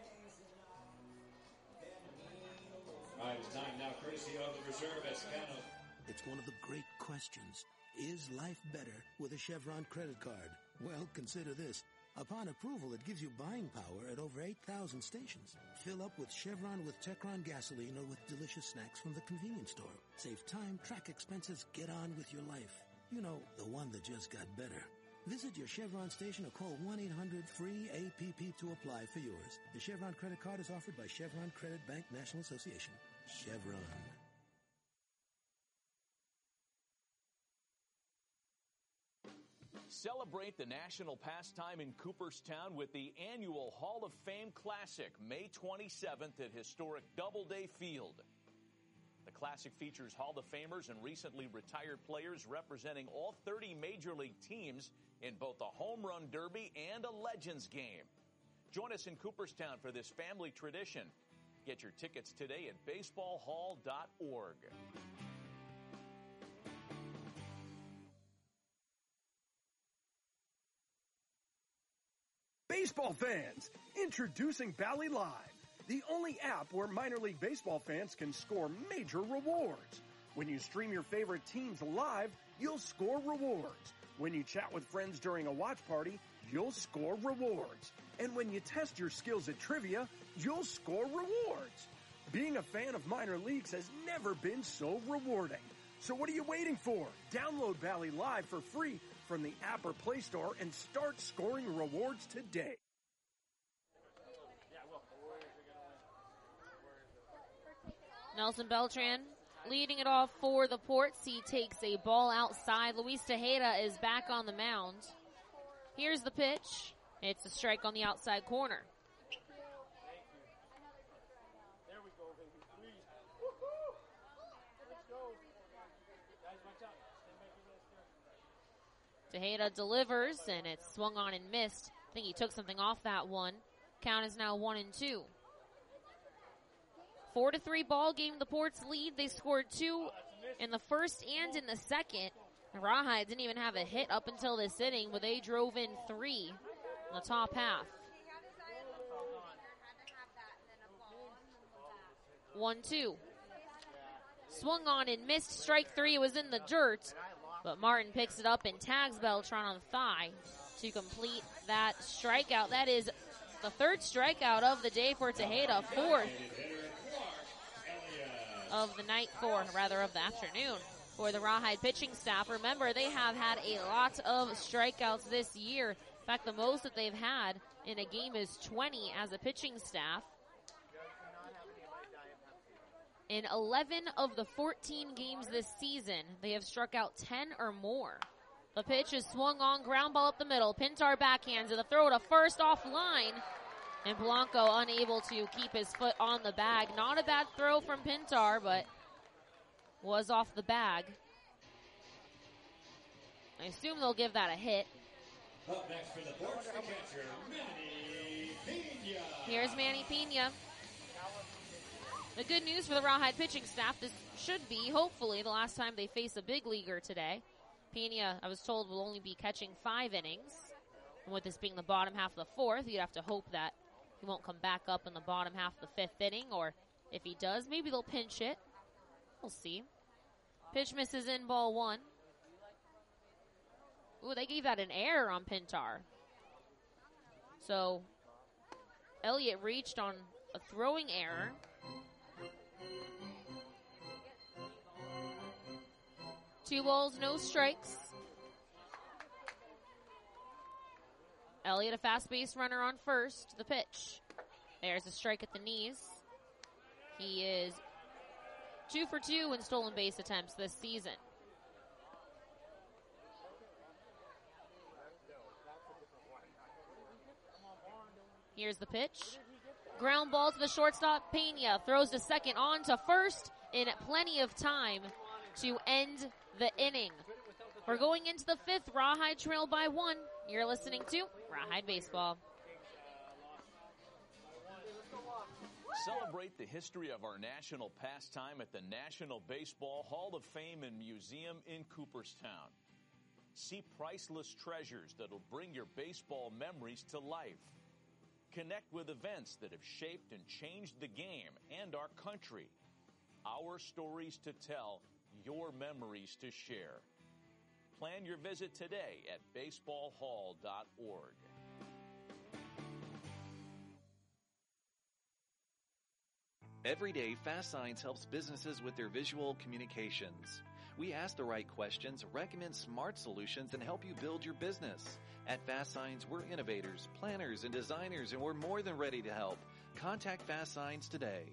Right, it's time now, courtesy of the reservist, Cano. It's one of the great questions. Is life better with a Chevron credit card? Well, consider this. Upon approval, it gives you buying power at over eight thousand stations. Fill up with Chevron with Techron gasoline or with delicious snacks from the convenience store. Save time, track expenses, get on with your life. You know, the one that just got better. Visit your Chevron station or call one eight hundred free A P P to apply for yours. The Chevron credit card is offered by Chevron Credit Bank National Association. Chevron. Celebrate the national pastime in Cooperstown with the annual Hall of Fame Classic, May twenty-seventh at historic Doubleday Field. The Classic features Hall of Famers and recently retired players representing all thirty Major League teams in both a Home Run Derby and a Legends game. Join us in Cooperstown for this family tradition. Get your tickets today at baseball hall dot org. Baseball fans, introducing Bally Live, the only app where minor league baseball fans can score major rewards. When you stream your favorite teams live, you'll score rewards. When you chat with friends during a watch party, you'll score rewards. And when you test your skills at trivia, you'll score rewards. Being a fan of minor leagues has never been so rewarding. So what are you waiting for? Download Bally Live for free from the app or Play Store and start scoring rewards today. Nelson Beltran leading it off for the Ports. He takes a ball outside. Luis Tejeda is back on the mound. Here's the pitch. It's a strike on the outside corner. There we go, baby. Three. Woo-hoo! Let's go. Guys, watch out. Stand back your Tejeda delivers, and it's swung on and missed. I think he took something off that one. Count is now one and two. Four to three ball game. The Ports lead. They scored two in the first and in the second. And Rawhide didn't even have a hit up until this inning, but they drove in three in the top half. One, two. Swung on and missed. Strike three. It was in the dirt, but Martin picks it up and tags Beltran on the thigh to complete that strikeout. That is the third strikeout of the day for Tejeda, fourth of the night, for rather of the afternoon for the Rawhide pitching staff. Remember, they have had a lot of strikeouts this year. In fact, the most that they've had in a game is twenty as a pitching staff. In eleven of the fourteen games this season, they have struck out ten or more. The pitch is swung on, ground ball up the middle. Pintar backhands it, the throw to first offline. And Blanco unable to keep his foot on the bag. Not a bad throw from Pintar, but was off the bag. I assume they'll give that a hit. Up next for the Ports, the catcher, Manny Pena. Here's Manny Pena. The good news for the Rawhide pitching staff, this should be, hopefully, the last time they face a big leaguer today. Pena, I was told, will only be catching five innings. And with this being the bottom half of the fourth, you'd have to hope that he won't come back up in the bottom half of the fifth inning, or if he does, maybe they'll pinch it. We'll see. Pitch misses in, ball one. Ooh, they gave that an error on Pintar. So Elliott reached on a throwing error. Two balls, no strikes. Elliott, a fast base runner on first. The pitch. There's a strike at the knees. He is two for two in stolen base attempts this season. Here's the pitch. Ground ball to the shortstop. Pena throws to second, on to first in plenty of time to end the inning. We're going into the fifth. Rawhide trail by one. You're listening to Rawhide Baseball. Celebrate the history of our national pastime at the National Baseball Hall of Fame and Museum in Cooperstown. See priceless treasures that'll bring your baseball memories to life. Connect with events that have shaped and changed the game and our country. Our stories to tell, your memories to share. Plan your visit today at baseball hall dot org. Every day, Fast Signs helps businesses with their visual communications. We ask the right questions, recommend smart solutions, and help you build your business. At Fast Signs, we're innovators, planners, and designers, and we're more than ready to help. Contact Fast Signs today.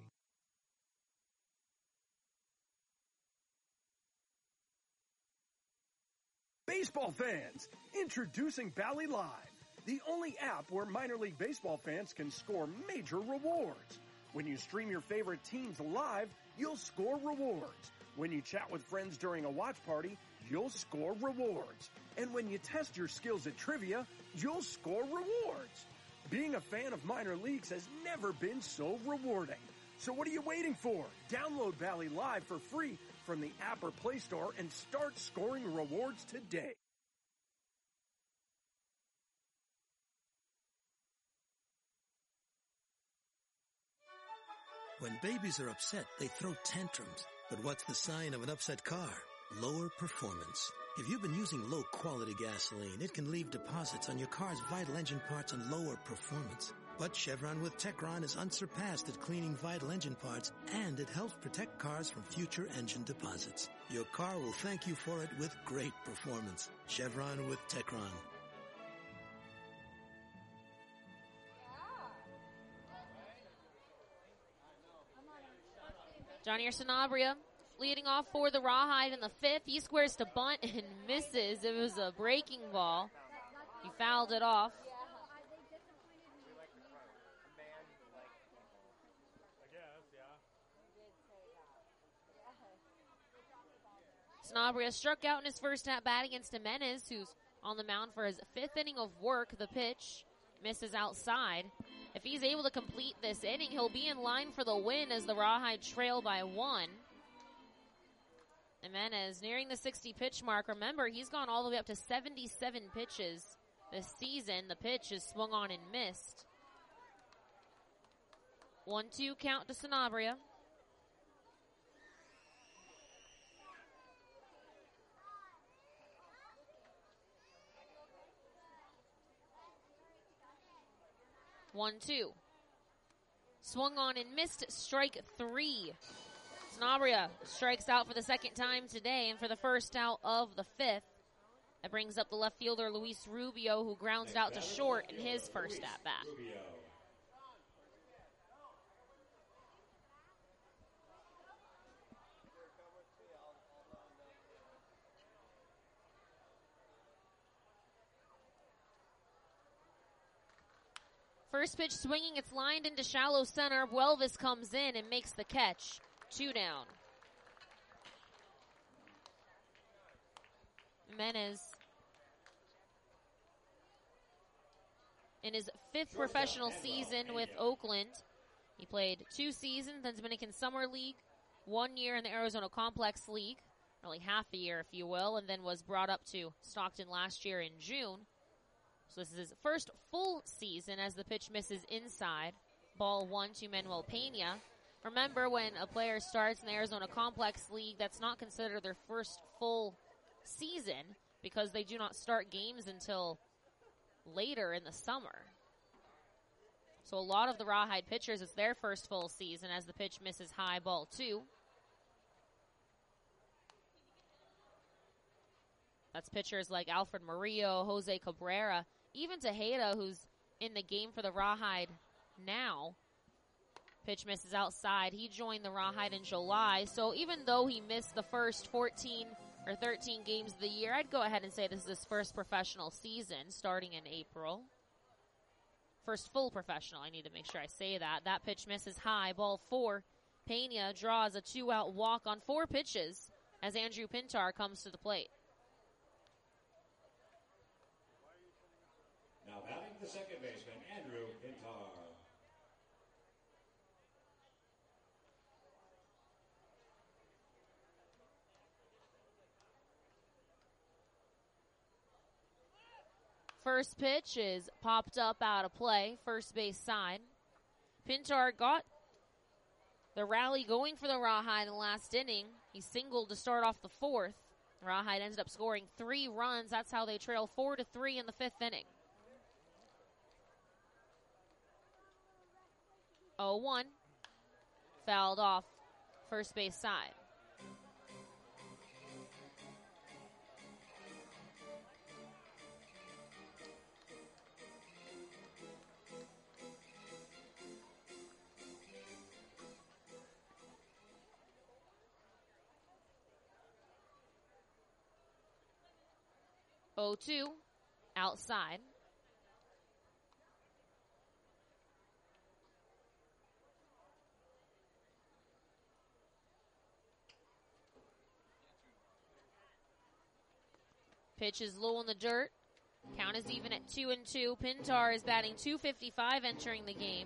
Baseball fans, introducing Bally Live, the only app where minor league baseball fans can score major rewards. When you stream your favorite teams live, you'll score rewards. When you chat with friends during a watch party, you'll score rewards. And when you test your skills at trivia, you'll score rewards. Being a fan of minor leagues has never been so rewarding. So what are you waiting for? Download Bally Live for free from the app or Play Store and start scoring rewards today. When babies are upset, they throw tantrums. But what's the sign of an upset car? Lower performance. If you've been using low-quality gasoline, it can leave deposits on your car's vital engine parts and lower performance. But Chevron with Techron is unsurpassed at cleaning vital engine parts, and it helps protect cars from future engine deposits. Your car will thank you for it with great performance. Chevron with Techron. Jhonnier Sanabria leading off for the Rawhide in the fifth. He squares to bunt and misses. It was a breaking ball. He fouled it off. Sanabria struck out in his first at-bat against Jimenez, who's on the mound for his fifth inning of work. The pitch misses outside. If he's able to complete this inning, he'll be in line for the win as the Rawhide trail by one. Jimenez nearing the sixty pitch mark. Remember, he's gone all the way up to seventy-seven pitches this season. The pitch is swung on and missed. one two count to Sanabria. one two. Swung on and missed, strike three. Sanabria strikes out for the second time today and for the first out of the fifth. That brings up the left fielder, Luis Rubio, who grounds it out to short in his first at-bat. First pitch swinging, it's lined into shallow center. Buelvis comes in and makes the catch. Two down. Jimenez in his fifth professional season with Oakland. He played two seasons in the Dominican Summer League, one year in the Arizona Complex League, really half a year if you will, and then was brought up to Stockton last year in June. So this is his first full season as the pitch misses inside. Ball one to Manuel Pena. Remember, when a player starts in the Arizona Complex League, that's not considered their first full season because they do not start games until later in the summer. So a lot of the Rawhide pitchers, it's their first full season as the pitch misses high, ball two. That's pitchers like Alfred Murillo, Jose Cabrera, even Tejeda, who's in the game for the Rawhide now. Pitch misses outside. He joined the Rawhide in July, so even though he missed the first fourteen or thirteen games of the year, I'd go ahead and say this is his first professional season starting in April. First full professional, I need to make sure I say that. That pitch misses high, ball four. Pena draws a two-out walk on four pitches as Andrew Pintar comes to the plate. Now batting the second baseman, Andrew Pintar. First pitch is popped up out of play, first base side. Pintar got the rally going for the Rawhide in the last inning. He singled to start off the fourth. Rawhide ended up scoring three runs. That's how they trail four to three in the fifth inning. oh one. Fouled off first base side. oh two, outside. Pitch is low in the dirt. Count is even at two and two. Pintar is batting two fifty-five entering the game.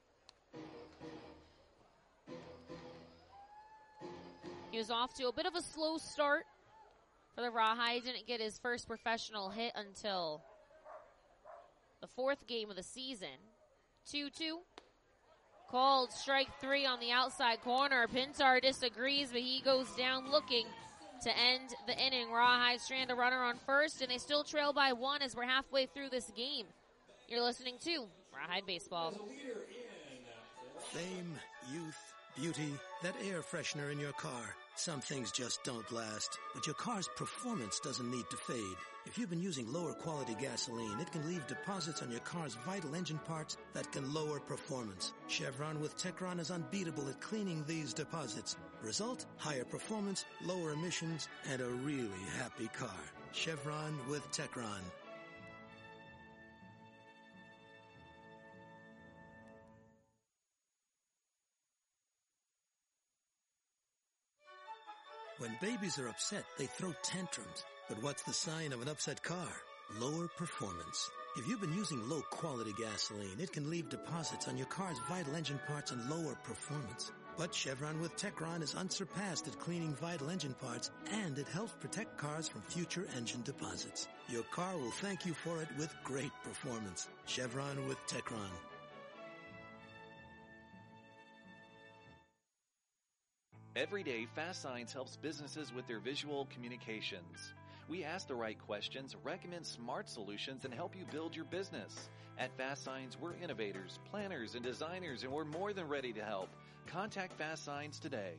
He was off to a bit of a slow start for the Rawhide. Didn't get his first professional hit until the fourth game of the season. two two. Called strike three on the outside corner. Pintar disagrees, but he goes down looking to end the inning. Rawhide strand a runner on first, and they still trail by one as we're halfway through this game. You're listening to Rawhide Baseball. Fame, youth, beauty, that air freshener in your car. Some things just don't last, but your car's performance doesn't need to fade. If you've been using lower quality gasoline, it can leave deposits on your car's vital engine parts that can lower performance. Chevron with Techron is unbeatable at cleaning these deposits. Result, higher performance, lower emissions, and a really happy car. Chevron with Techron. When babies are upset, they throw tantrums. But what's the sign of an upset car? Lower performance. If you've been using low-quality gasoline, it can leave deposits on your car's vital engine parts and lower performance. But Chevron with Techron is unsurpassed at cleaning vital engine parts, and it helps protect cars from future engine deposits. Your car will thank you for it with great performance. Chevron with Techron. Every day, Fast Signs helps businesses with their visual communications. We ask the right questions, recommend smart solutions, and help you build your business. At Fast Signs, we're innovators, planners, and designers, and we're more than ready to help. Contact Fast Signs today.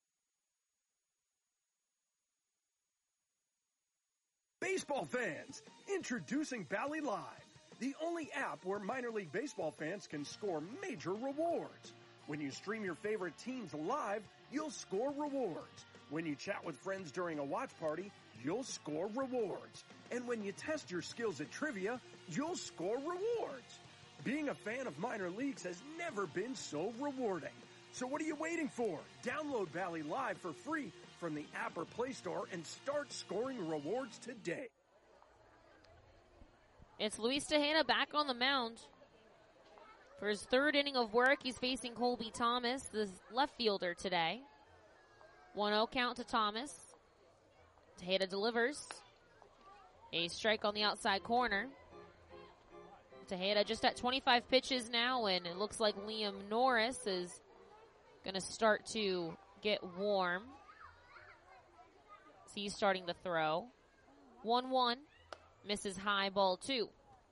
Baseball fans, introducing Bally Live, the only app where minor league baseball fans can score major rewards. When you stream your favorite teams live, you'll score rewards. When you chat with friends during a watch party, you'll score rewards. And when you test your skills at trivia, you'll score rewards. Being a fan of minor leagues has never been so rewarding. So what are you waiting for? Download Bally Live for free from the app or Play Store and start scoring rewards today. It's Luis Tejeda back on the mound. For his third inning of work, he's facing Colby Thomas, the left fielder today. one oh count to Thomas. Tejeda delivers. A strike on the outside corner. Tejeda just at twenty-five pitches now, and it looks like Liam Norris is going to start to get warm. So he's starting to throw. one one. Misses high, ball two.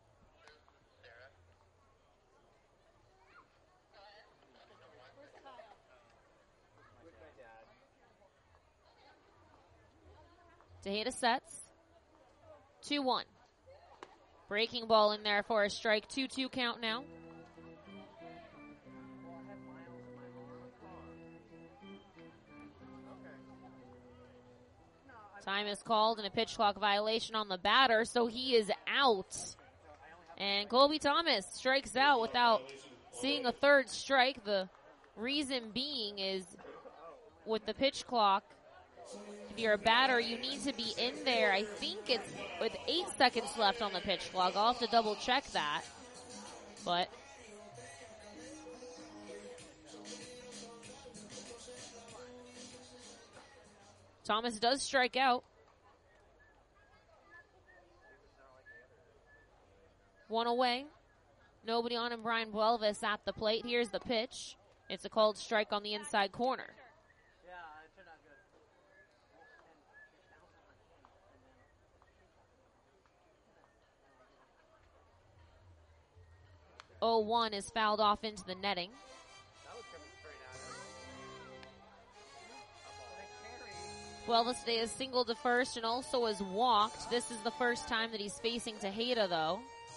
Tejeda sets. two one. Breaking ball in there for a strike. two two count now. Time is called and a pitch clock violation on the batter, so he is out. And Colby Thomas strikes out without seeing a third strike. The reason being is with the pitch clock, if you're a batter, you need to be in there. I think it's with eight seconds left on the pitch clock. I'll have to double check that. But Thomas does strike out. One away. Nobody on him. Brian Buelvis at the plate. Here's the pitch. It's a called strike on the inside corner. oh one is fouled off into the netting. Buelvis today is singled to first and also has walked. This is the first time that he's facing Tejeda, though.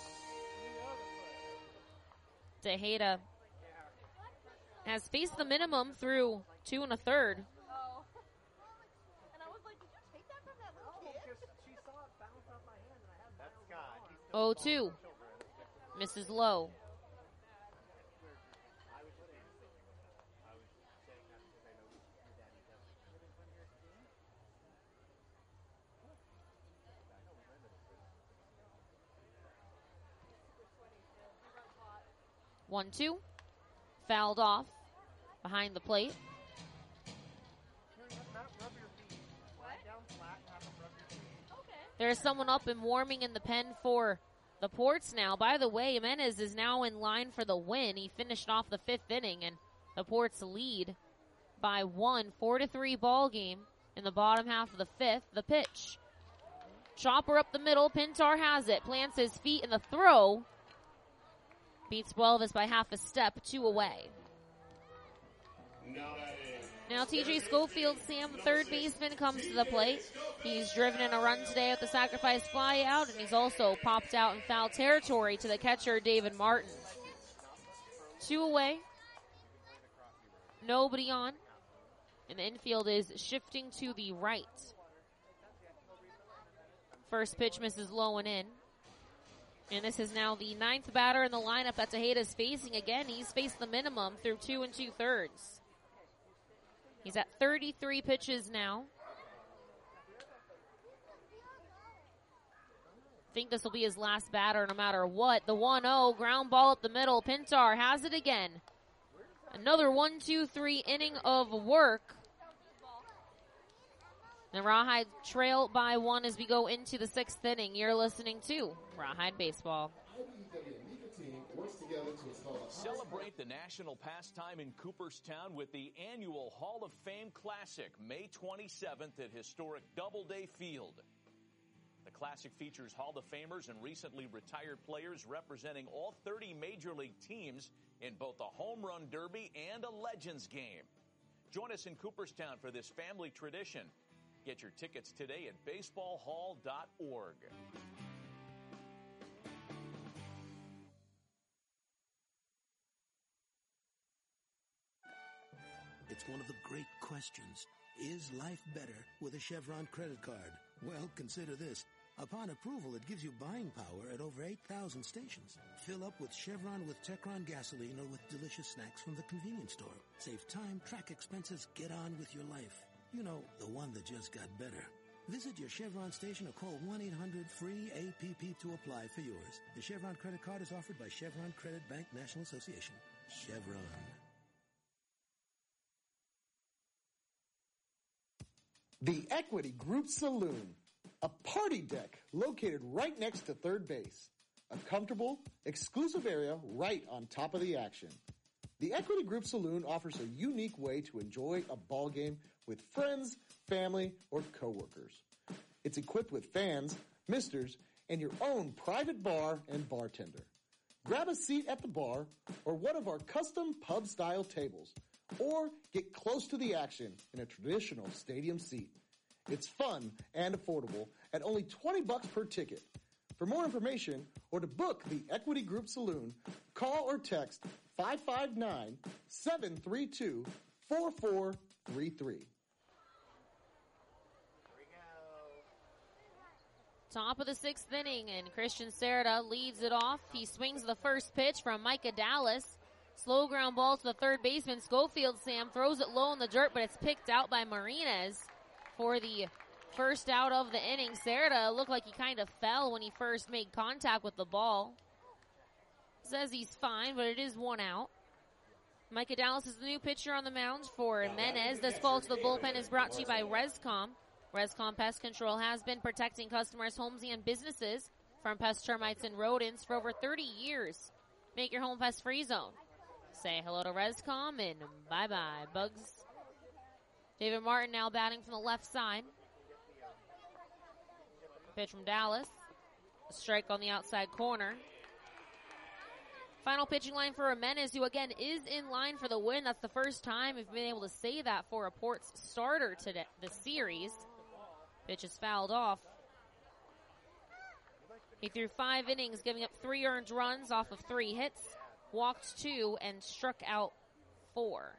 Tejeda has faced the minimum through two and a third. oh two. Misses low. one two. Fouled off behind the plate. There's someone up and warming in the pen for the Ports now. By the way, Jimenez is now in line for the win. He finished off the fifth inning, and the Ports lead by one. Four to three ball game in the bottom half of the fifth. The pitch. Chopper up the middle. Pintar has it. Plants his feet in the throw. Beats Buelvis by half a step. Two away. Now T J Schofield, Sam, third baseman, comes to the plate. He's driven in a run today with the sacrifice fly out, and he's also popped out in foul territory to the catcher, David Martin. Two away. Nobody on. And the infield is shifting to the right. First pitch misses low and in. And this is now the ninth batter in the lineup that Tejeda's facing. Again, he's faced the minimum through two and two-thirds. He's at thirty-three pitches now. Think this will be his last batter no matter what. The one oh, ground ball up the middle. Pintar has it again. Another one two three inning of work. And Rawhide trail by one as we go into the sixth inning. You're listening to Rawhide Baseball. Celebrate the national pastime in Cooperstown with the annual Hall of Fame Classic, May twenty-seventh at historic Doubleday Field. The Classic features Hall of Famers and recently retired players representing all thirty Major League teams in both a home run derby and a Legends game. Join us in Cooperstown for this family tradition. Get your tickets today at baseball hall dot org. It's one of the great questions. Is life better with a Chevron credit card? Well, consider this. Upon approval, it gives you buying power at over eight thousand stations. Fill up with Chevron with Techron gasoline or with delicious snacks from the convenience store. Save time, track expenses, get on with your life. You know, the one that just got better. Visit your Chevron station or call one eight hundred free A P P to apply for yours. The Chevron credit card is offered by Chevron Credit Bank National Association. Chevron. The Equity Group Saloon, a party deck located right next to third base. a comfortable, exclusive area right on top of the action. The Equity Group Saloon offers a unique way to enjoy a ball game with friends, family, or coworkers. It's equipped with fans, misters, and your own private bar and bartender. Grab a seat at the bar or one of our custom pub-style tables, or get close to the action in a traditional stadium seat. It's fun and affordable at only twenty bucks per ticket. For more information or to book the Equity Group Saloon, call or text five five nine, seven three two, four four three three. Top of the sixth inning, and Christian Serta leads it off. He swings the first pitch from Micah Dallas. Slow ground ball to the third baseman. Schofield Sam throws it low in the dirt, but it's picked out by Marinez for the first out of the inning. Serta looked like he kind of fell when he first made contact with the ball. Says he's fine, but it is one out. Micah Dallas is the new pitcher on the mound for Menez. This call to the bullpen is brought to you by Rescom. Rescom Pest Control has been protecting customers' homes and businesses from pest, termites, and rodents for over thirty years. Make your home pest-free zone. Say hello to Rescom and bye-bye, bugs. David Martin now batting from the left side. Pitch from Dallas. A strike on the outside corner. Final pitching line for Jimenez, who again is in line for the win. That's the first time we've been able to say that for a Ports starter today, the series. Pitch is fouled off. He threw five innings, giving up three earned runs off of three hits, walked two, and struck out four.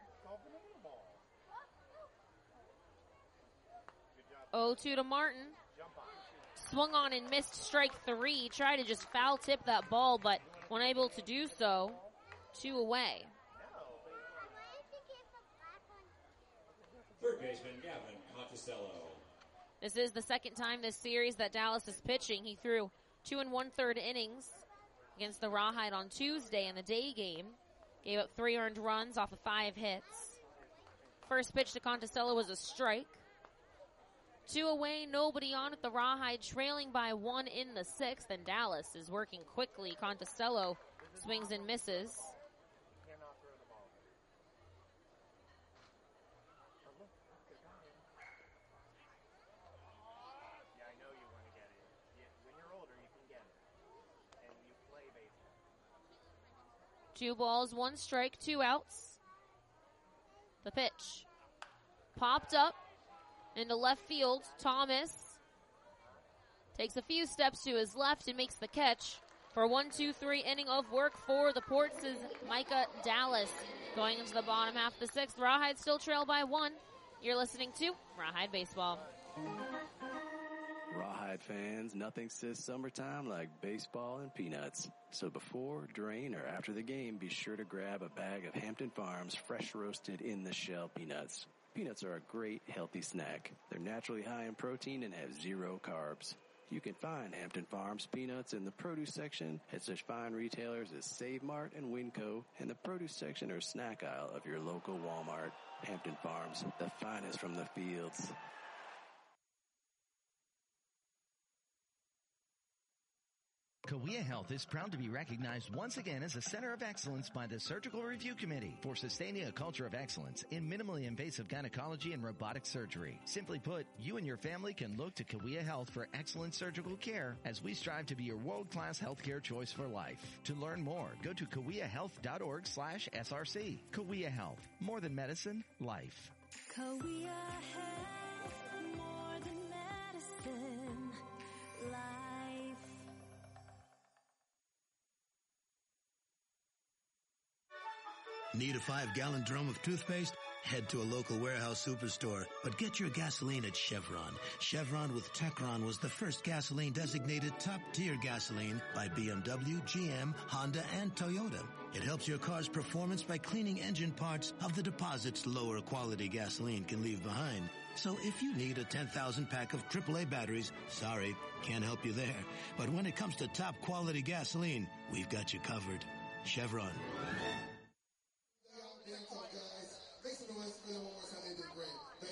oh two to Martin. Swung on and missed strike three. Tried to just foul tip that ball, but unable to do so. Two away. Third baseman Gavin Monticello. This is the second time this series that Dallas is pitching. He threw two and one third innings against the Rawhide on Tuesday in the day game. Gave up three earned runs off of five hits. First pitch to Conticello was a strike. Two away, nobody on at the Rawhide, trailing by one in the sixth, and Dallas is working quickly. Conticello swings and misses. Two balls, one strike, two outs. The pitch popped up into left field. Thomas takes a few steps to his left and makes the catch for a one two three inning of work for the Ports' Micah Dallas. Going into the bottom half of the sixth, Rawhide still trail by one. You're listening to Rawhide Baseball. Rawhide fans, nothing says summertime like baseball and peanuts. So before, during, or after the game, be sure to grab a bag of Hampton Farms fresh roasted in the shell peanuts. Peanuts are a great healthy snack. They're naturally high in protein and have zero carbs. You can find Hampton Farms peanuts in the produce section at such fine retailers as Save Mart and Winco, and the produce section or snack aisle of your local Walmart. Hampton Farms, the finest from the fields. Cahuilla Health is proud to be recognized once again as a center of excellence by the Surgical Review Committee for sustaining a culture of excellence in minimally invasive gynecology and robotic surgery. Simply put, you and your family can look to Cahuilla Health for excellent surgical care as we strive to be your world-class healthcare choice for life. To learn more, go to cahuilla health dot org slash S R C. Cahuilla Health, more than medicine, life. Cahuilla Health, more than medicine, life. Need a five-gallon drum of toothpaste? Head to a local warehouse superstore, but get your gasoline at Chevron. Chevron with Techron was the first gasoline designated top-tier gasoline by B M W, G M, Honda, and Toyota. It helps your car's performance by cleaning engine parts of the deposits lower quality gasoline can leave behind. So if you need a ten thousand pack of triple A batteries, sorry, can't help you there. But when it comes to top quality gasoline, we've got you covered. Chevron.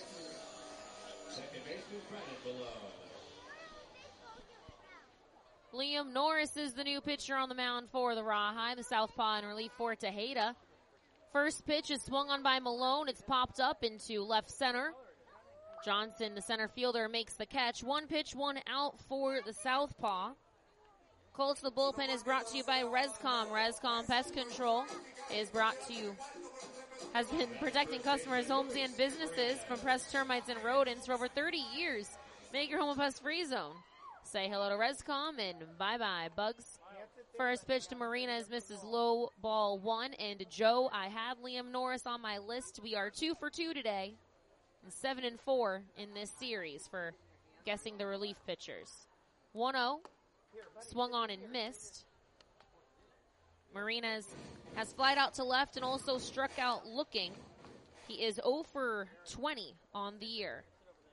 Second baseman Brandon Below. Liam Norris is the new pitcher on the mound for the Rawhide, the southpaw in relief for Tejeda. First pitch is swung on by Malone. It's popped up into left center. Johnson, the center fielder, makes the catch. One pitch, one out for the southpaw. Call to the bullpen is brought to you by Rescom. Rescom Pest Control is brought to you, has been protecting customers' homes and businesses from pest, termites, and rodents for over thirty years. Make your home a pest-free zone. Say hello to Rescom and bye-bye, bugs. First pitch to Marina is misses low, ball one. And Joe, I have Liam Norris on my list. We are two for two today. And seven and four in this series for guessing the relief pitchers. one oh. Swung on and missed. Marinas has flied out to left and also struck out looking. He is oh for twenty on the year.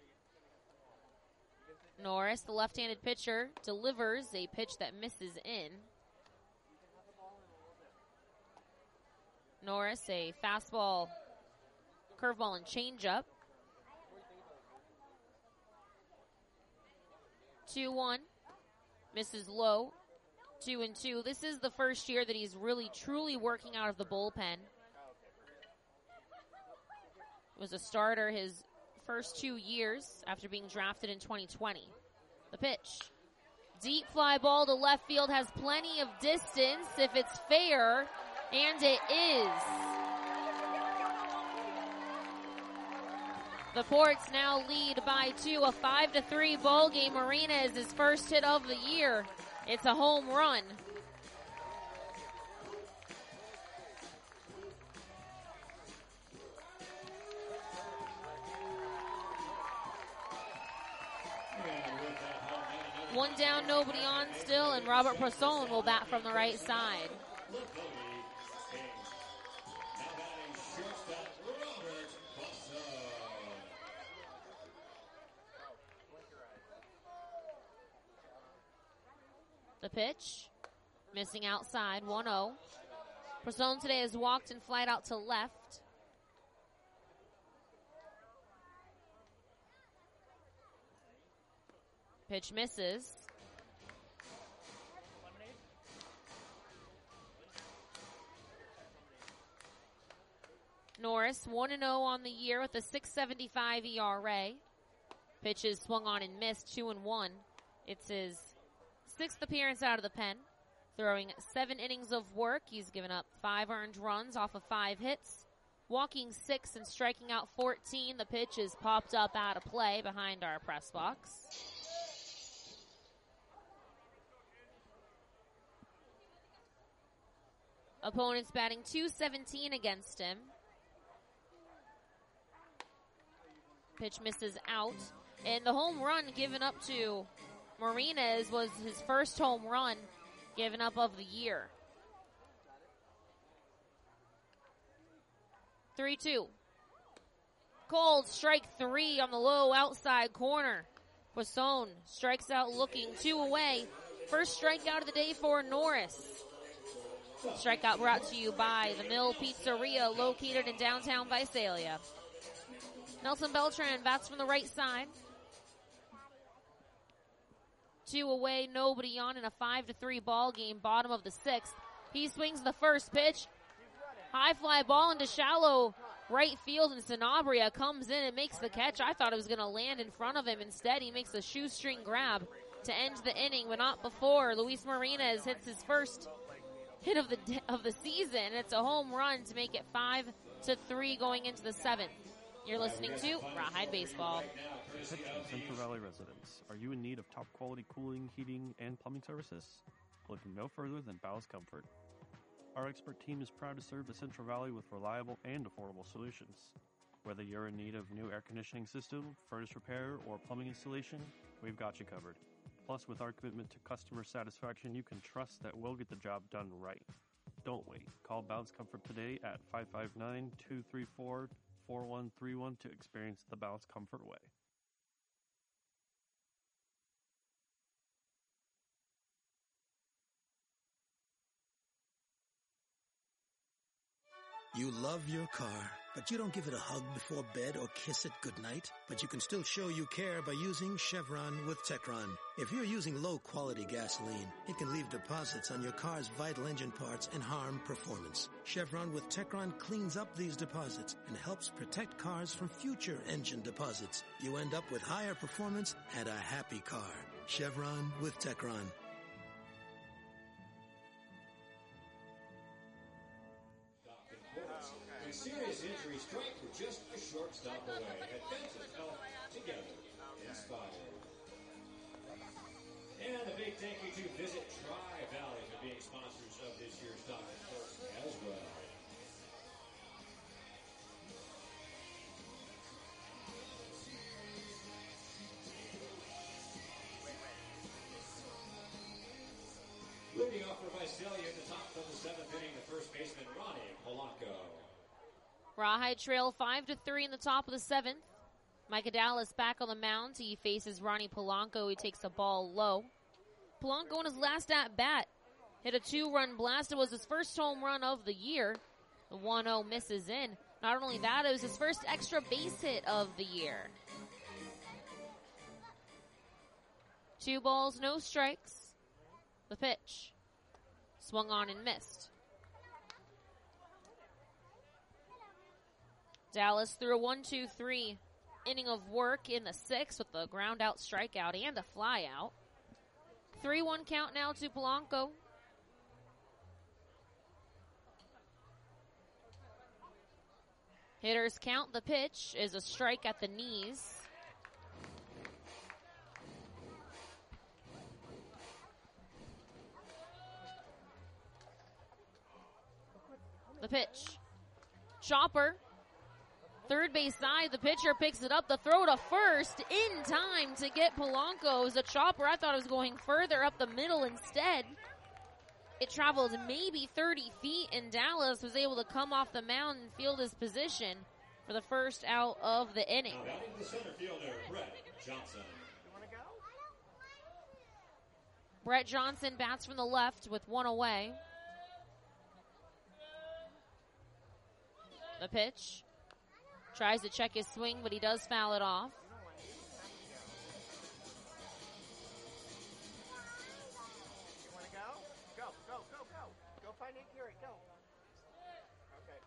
Norris, the left-handed pitcher, delivers a pitch that misses in. Norris, a fastball, curveball, and changeup. two one. Misses low. Two and two. This is the first year that he's really, truly working out of the bullpen. Was a starter his first two years after being drafted in twenty twenty. The pitch. Deep fly ball to left field, has plenty of distance if it's fair, and it is. The Ports now lead by two, a five to three ball game. Marina is his first hit of the year. It's a home run. One down, nobody on still, and Robert Poisson will bat from the right side. The pitch, missing outside, one oh. Poisson today has walked and flied out to left. Pitch misses. Norris, one and oh on the year with a six seventy-five E R A. Pitches swung on and missed, two and one. It's his sixth appearance out of the pen, throwing seven innings of work. He's given up five earned runs off of five hits, walking six and striking out fourteen. The pitch is popped up out of play behind our press box. Opponents batting two seventeen against him. Pitch misses out, and the home run given up to Marinas was his first home run given up of the year. three two. Cold, strike three on the low outside corner. Poisson strikes out looking, two away. First strikeout of the day for Norris. Strikeout brought to you by the Mill Pizzeria, located in downtown Visalia. Nelson Beltran bats from the right side. Two away, nobody on in a five to three ball game, bottom of the sixth. He swings the first pitch. High fly ball into shallow right field, and Sanabria comes in and makes the catch. I thought it was going to land in front of him. Instead, he makes a shoestring grab to end the inning, but not before. Luis Marinas hits his first hit of the of the season. It's a home run to make it five to three going into the seventh. You're listening to Rawhide Baseball. Attention Central Valley residents. Are you in need of top quality cooling, heating, and plumbing services? Look no further than Bowes Comfort. Our expert team is proud to serve the Central Valley with reliable and affordable solutions. Whether you're in need of new air conditioning system, furnace repair, or plumbing installation, we've got you covered. Plus, with our commitment to customer satisfaction, you can trust that we'll get the job done right. Don't wait. Call Bowes Comfort today at five five nine, two three four, four one three one to experience the Bowes Comfort way. You love your car, but you don't give it a hug before bed or kiss it goodnight. But you can still show you care by using Chevron with Techron. If you're using low-quality gasoline, it can leave deposits on your car's vital engine parts and harm performance. Chevron with Techron cleans up these deposits and helps protect cars from future engine deposits. You end up with higher performance and a happy car. Chevron with Techron. When serious injuries strike, we're just a short stop away. Adventist Health, together, inspired. And a big thank you to Visit Tri-Valley for being sponsors of this year's Stockton Ports as well. Leading off for Visalia at the top of the seventh inning, the first baseman, Ronnie Polanco. Rawhide trail five to three in the top of the seventh. Micah Dallas back on the mound. He faces Ronnie Polanco. He takes a ball low. Polanco in his last at bat hit a two-run blast. It was his first home run of the year. The one oh misses in. Not only that, it was his first extra base hit of the year. Two balls, no strikes. The pitch. Swung on and missed. Dallas threw a one two three inning of work in the sixth with a ground out strikeout and a fly out. three one count now to Polanco. Hitters count. The pitch is a strike at the knees. The pitch. Chopper. Third base side, the pitcher picks it up. The throw to first in time to get Polanco. It was a chopper. I thought it was going further up the middle instead. It traveled maybe thirty feet, and Dallas was able to come off the mound and field his position for the first out of the inning. Now batting the center fielder, Brett Johnson. Brett Johnson bats from the left with one away. The pitch. Tries to check his swing, but he does foul it off. You want to go? Go, go, go, go. Go find Nick Garrett, go. Okay.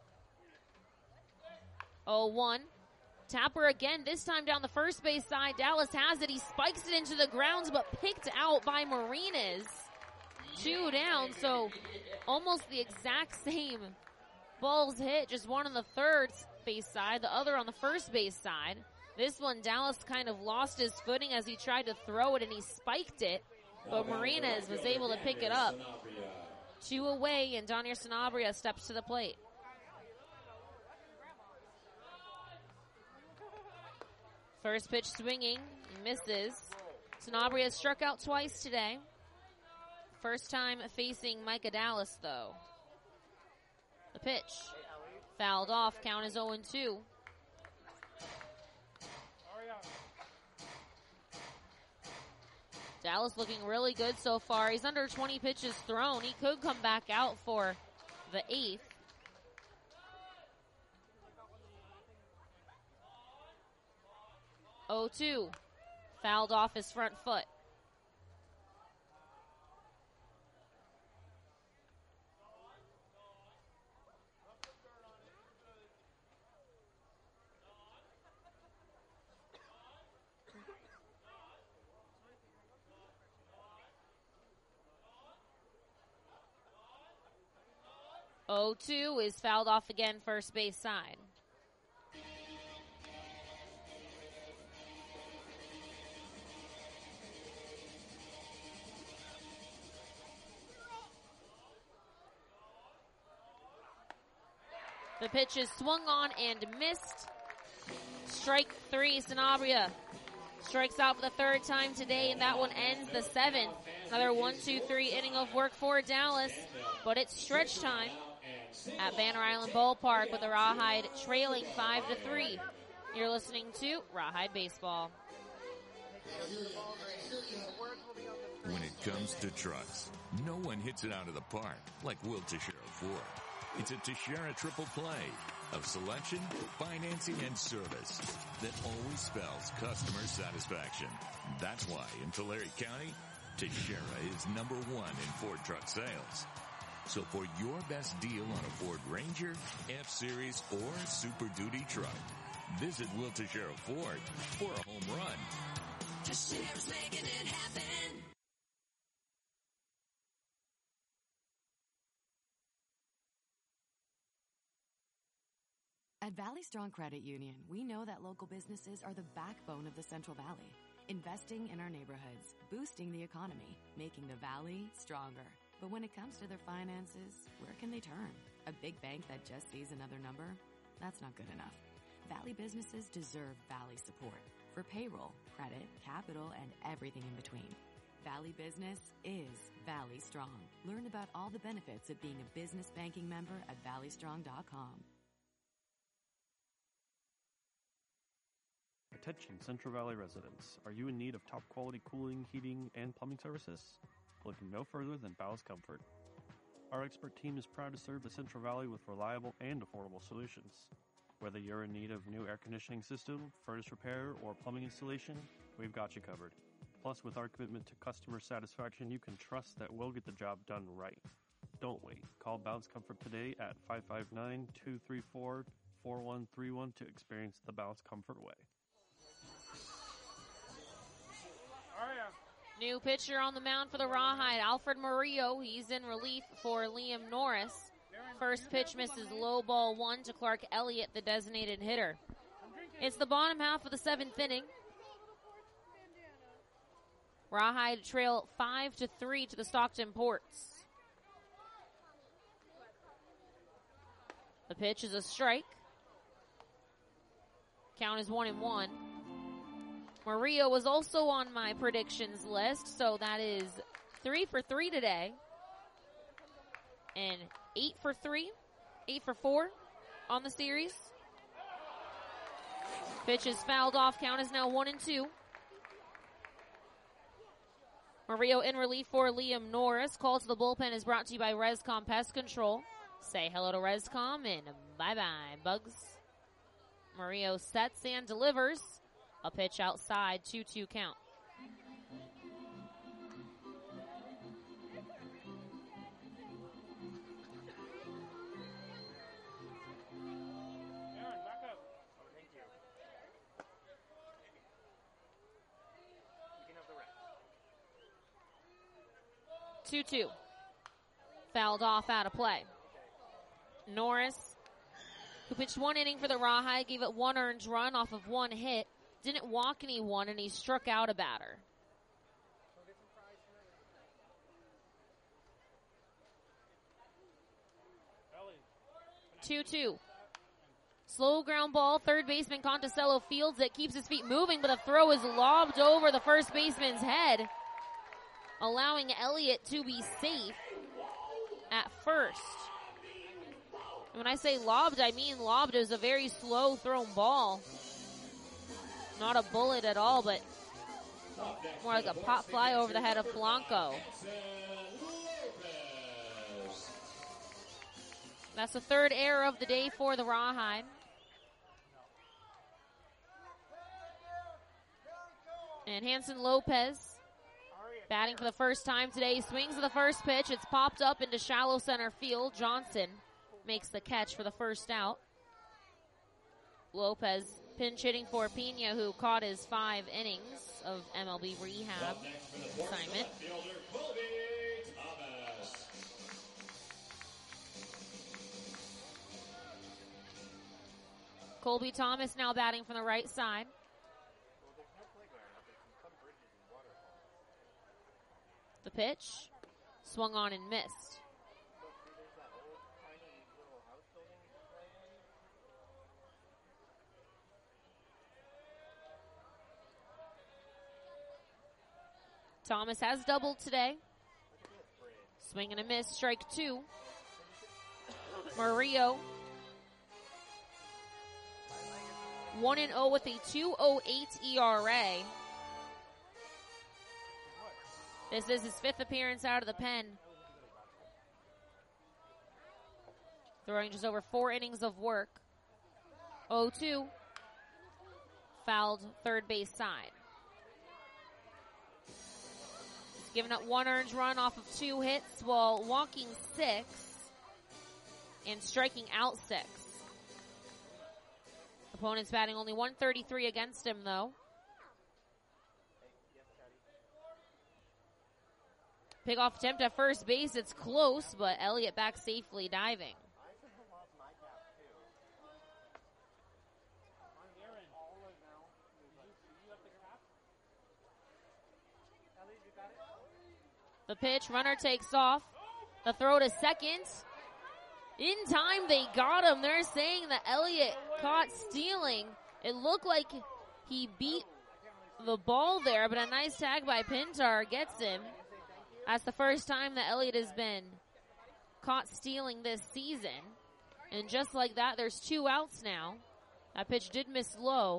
oh one. Tapper again, this time down the first base side. Dallas has it. He spikes it into the grounds, but picked out by Martinez. Two down, so almost the exact same balls hit, just one on the third base side, the other on the first base side. This one, Dallas kind of lost his footing as he tried to throw it, and he spiked it, but Martinez was able to pick it up. Two away, and Donier Sanabria steps to the plate. First pitch swinging, misses. Sanabria struck out twice today. First time facing Micah Dallas, though. The pitch. Fouled off. Count is oh and two. Dallas looking really good so far. He's under twenty pitches thrown. He could come back out for the eighth. oh two. Fouled off his front foot. oh two is fouled off again, first base side. The pitch is swung on and missed. Strike three, Sanabria strikes out for the third time today, and that one ends the seventh. Another one two three inning of work for Dallas, but it's stretch time at Banner Island Ballpark with the Rawhide trailing five to three. You're listening to Rawhide Baseball. When it comes to trucks, no one hits it out of the park like Will Teixeira Ford. It's a Teixeira triple play of selection, financing, and service that always spells customer satisfaction. That's why in Tulare County, Teixeira is number one in Ford truck sales. So for your best deal on a Ford Ranger, F-Series, or Super Duty truck, visit Will Teixeira Ford for a home run. Teixeira's making it happen. At Valley Strong Credit Union, we know that local businesses are the backbone of the Central Valley, investing in our neighborhoods, boosting the economy, making the Valley stronger. But when it comes to their finances, where can they turn? A big bank that just sees another number? That's not good enough. Valley businesses deserve Valley support for payroll, credit, capital, and everything in between. Valley Business is Valley Strong. Learn about all the benefits of being a business banking member at valley strong dot com. Attention Central Valley residents. Are you in need of top quality cooling, heating, and plumbing services? Look no further than Bowes Comfort. Our expert team is proud to serve the Central Valley with reliable and affordable solutions. Whether you're in need of new air conditioning system, furnace repair, or plumbing installation, we've got you covered. Plus, with our commitment to customer satisfaction, you can trust that we'll get the job done right. Don't wait. Call Bowes Comfort today at five five nine, two three four, four one three one to experience the Bowes Comfort way. New pitcher on the mound for the Rawhide, Alfred Murillo. He's in relief for Liam Norris. First pitch misses low ball one to Clark Elliott, the designated hitter. It's the bottom half of the seventh inning. Rawhide trail five to three to the Stockton Ports. The pitch is a strike. Count is one and one. Murillo was also on my predictions list, so that is three for three today. And eight for three, eight for four on the series. Pitch is fouled off. Count is now one and two. Murillo in relief for Liam Norris. Call to the bullpen is brought to you by Rescom Pest Control. Say hello to Rescom and bye-bye, Bugs. Murillo sets and delivers. A pitch outside, two two count. Aaron, back up. Oh, thank you. You can have the rest. two two. Fouled off out of play. Norris, who pitched one inning for the Rawhide, gave it one earned run off of one hit. Didn't walk anyone, and he struck out a batter. two two. Slow ground ball. Third baseman Conticello fields it, keeps his feet moving, but the throw is lobbed over the first baseman's head, allowing Elliott to be safe at first. And when I say lobbed, I mean lobbed. It was a very slow thrown ball. Not a bullet at all, but more like a pop fly over the head of Blanco. That's the third error of the day for the Rawhide. And Hanson Lopez batting for the first time today. Swings at the first pitch. It's popped up into shallow center field. Johnson makes the catch for the first out. Lopez pinch hitting for Pena, who caught his five innings of M L B rehab assignment. Colby Thomas now batting from the right side. The pitch swung on and missed. Thomas has doubled today. Swing and a miss, strike two. Murillo. one and oh with a two oh eight E R A. This is his fifth appearance out of the pen. Throwing just over four innings of work. oh two. Fouled third base side. He's given up one earned run off of two hits while walking six and striking out six. Opponent's batting only one thirty-three against him, though. Pickoff attempt at first base. It's close, but Elliott back safely diving. The pitch, runner takes off. The throw to second. In time, they got him. They're saying that Elliott caught stealing. It looked like he beat the ball there, but a nice tag by Pintar gets him. That's the first time that Elliott has been caught stealing this season. And just like that, there's two outs now. That pitch did miss low.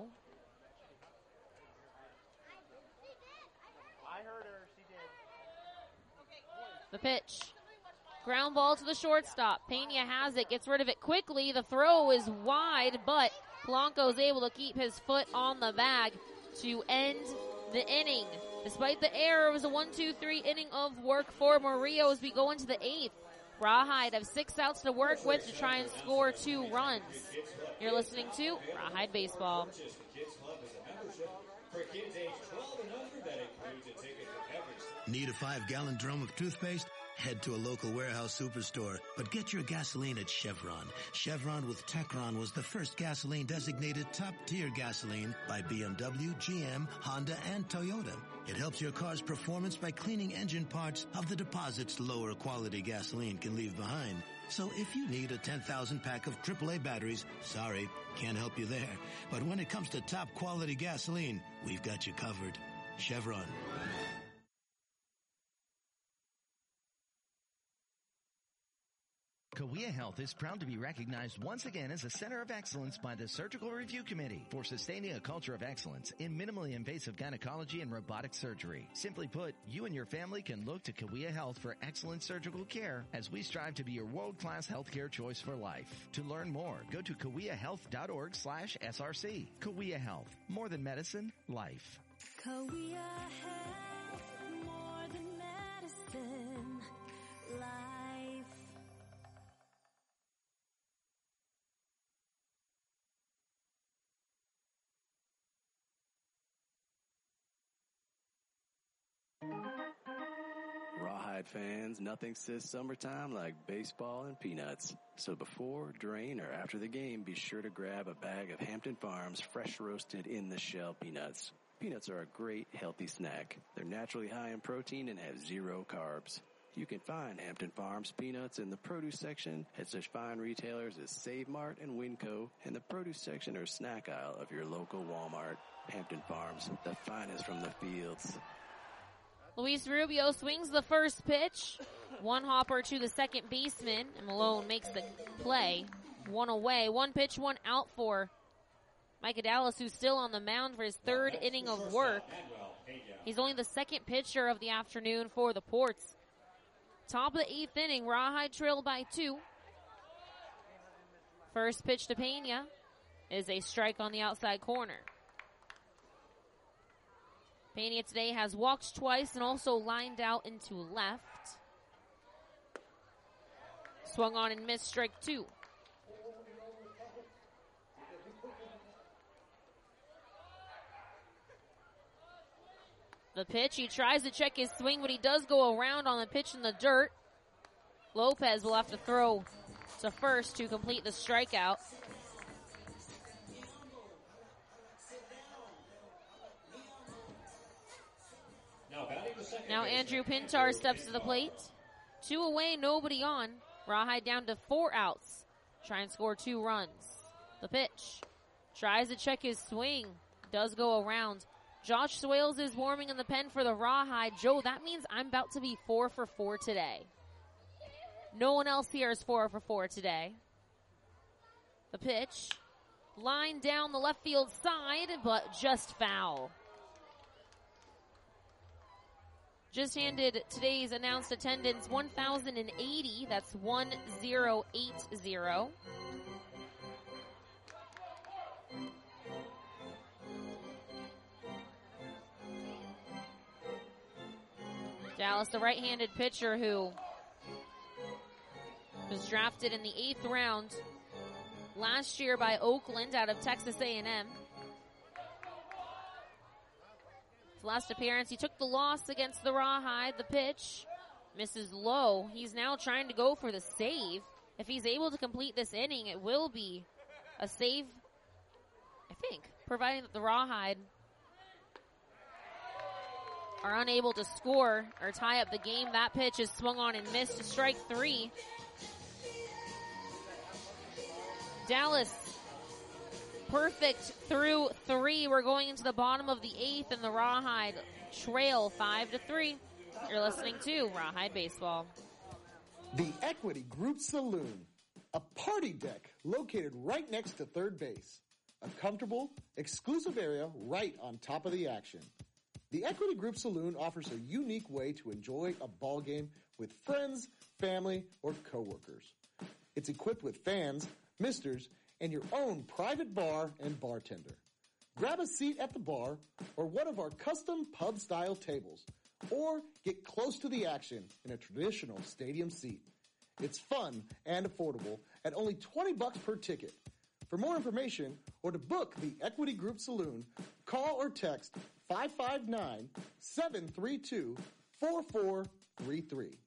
I heard her. She did. The pitch. Ground ball to the shortstop. Pena has it, gets rid of it quickly. The throw is wide, but Polanco's able to keep his foot on the bag to end the inning. Despite the error, it was a one two three inning of work for Murillo as we go into the eighth. Rawhide have six outs to work with to try and score two runs. You're listening to Rawhide Baseball. Need a five-gallon drum of toothpaste? Head to a local warehouse superstore, but get your gasoline at Chevron. Chevron with Techron was the first gasoline designated top-tier gasoline by B M W, G M, Honda, and Toyota. It helps your car's performance by cleaning engine parts of the deposits lower quality gasoline can leave behind. So if you need a ten thousand pack of triple A batteries, sorry, can't help you there. But when it comes to top quality gasoline, we've got you covered. Chevron. Kawia Health is proud to be recognized once again as a center of excellence by the Surgical Review Committee for sustaining a culture of excellence in minimally invasive gynecology and robotic surgery. Simply put, you and your family can look to Kawia Health for excellent surgical care as we strive to be your world-class healthcare choice for life. To learn more, go to kawiahealth.org slash SRC. Kawia Health, more than medicine, life. Kawia Health, more than medicine, life. Rawhide fans, nothing says summertime like baseball and peanuts. So before, during, or after the game, be sure to grab a bag of Hampton Farms fresh roasted in the shell peanuts. Peanuts are a great healthy snack. They're naturally high in protein and have zero carbs. You can find Hampton Farms peanuts in the produce section at such fine retailers as Save Mart and Winco, and the produce section or snack aisle of your local Walmart. Hampton Farms, the finest from the fields. Luis Rubio swings the first pitch. One hopper to the second baseman, and Malone makes the play. One away, one pitch, one out for Micah Dallas, who's still on the mound for his third inning of work. He's only the second pitcher of the afternoon for the Ports. Top of the eighth inning, Rawhide trailed by two. First pitch to Pena is a strike on the outside corner. Pena today has walked twice and also lined out into left. Swung on and missed, strike two. The pitch, he tries to check his swing, but he does go around on the pitch in the dirt. Lopez will have to throw to first to complete the strikeout. Now Andrew Pintar steps to the plate. Two away, nobody on. Rawhide down to four outs. Try and score two runs. The pitch. Tries to check his swing. Does go around. Josh Swales is warming in the pen for the Rawhide. Joe, that means I'm about to be four for four today. No one else here is four for four today. The pitch. Line down the left field side, but just foul. Just handed today's announced attendance one thousand eighty. That's one thousand eighty. Dallas, the right-handed pitcher who was drafted in the eighth round last year by Oakland out of Texas A and M. His last appearance, he took the loss against the Rawhide. The pitch misses low. He's now trying to go for the save. If he's able to complete this inning, it will be a save, I think, providing that the Rawhide are unable to score or tie up the game. That pitch is swung on and missed to strike three. Dallas perfect through three. We're going into the bottom of the eighth, and the Rawhide trail five to three. You're listening to Rawhide Baseball. The Equity Group Saloon, a party deck located right next to third base. A comfortable, exclusive area right on top of the action. The Equity Group Saloon offers a unique way to enjoy a ball game with friends, family, or coworkers. It's equipped with fans, misters, and your own private bar and bartender. Grab a seat at the bar or one of our custom pub-style tables, or get close to the action in a traditional stadium seat. It's fun and affordable at only twenty bucks per ticket. For more information or to book the Equity Group Saloon, call or text five five nine, seven three two, four four three three.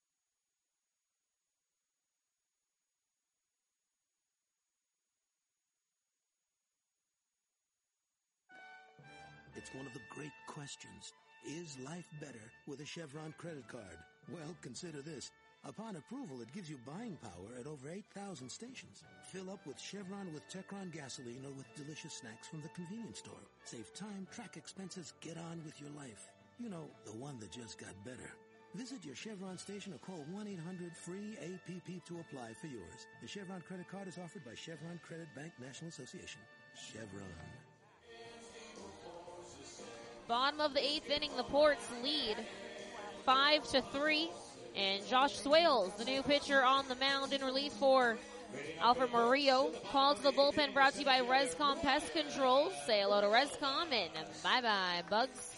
It's one of the great questions. Is life better with a Chevron credit card? Well, consider this. Upon approval, it gives you buying power at over eight thousand stations. Fill up with Chevron with Techron gasoline or with delicious snacks from the convenience store. Save time, track expenses, get on with your life. You know, the one that just got better. Visit your Chevron station or call one eight hundred free A P P to apply for yours. The Chevron credit card is offered by Chevron Credit Bank National Association. Chevron. Bottom of the eighth inning, the Ports lead five to three. And Josh Swales, the new pitcher on the mound in relief for Alfred Murillo. Call to the bullpen brought to you by Rescom Pest Control. Say hello to Rescom and bye-bye, Bugs.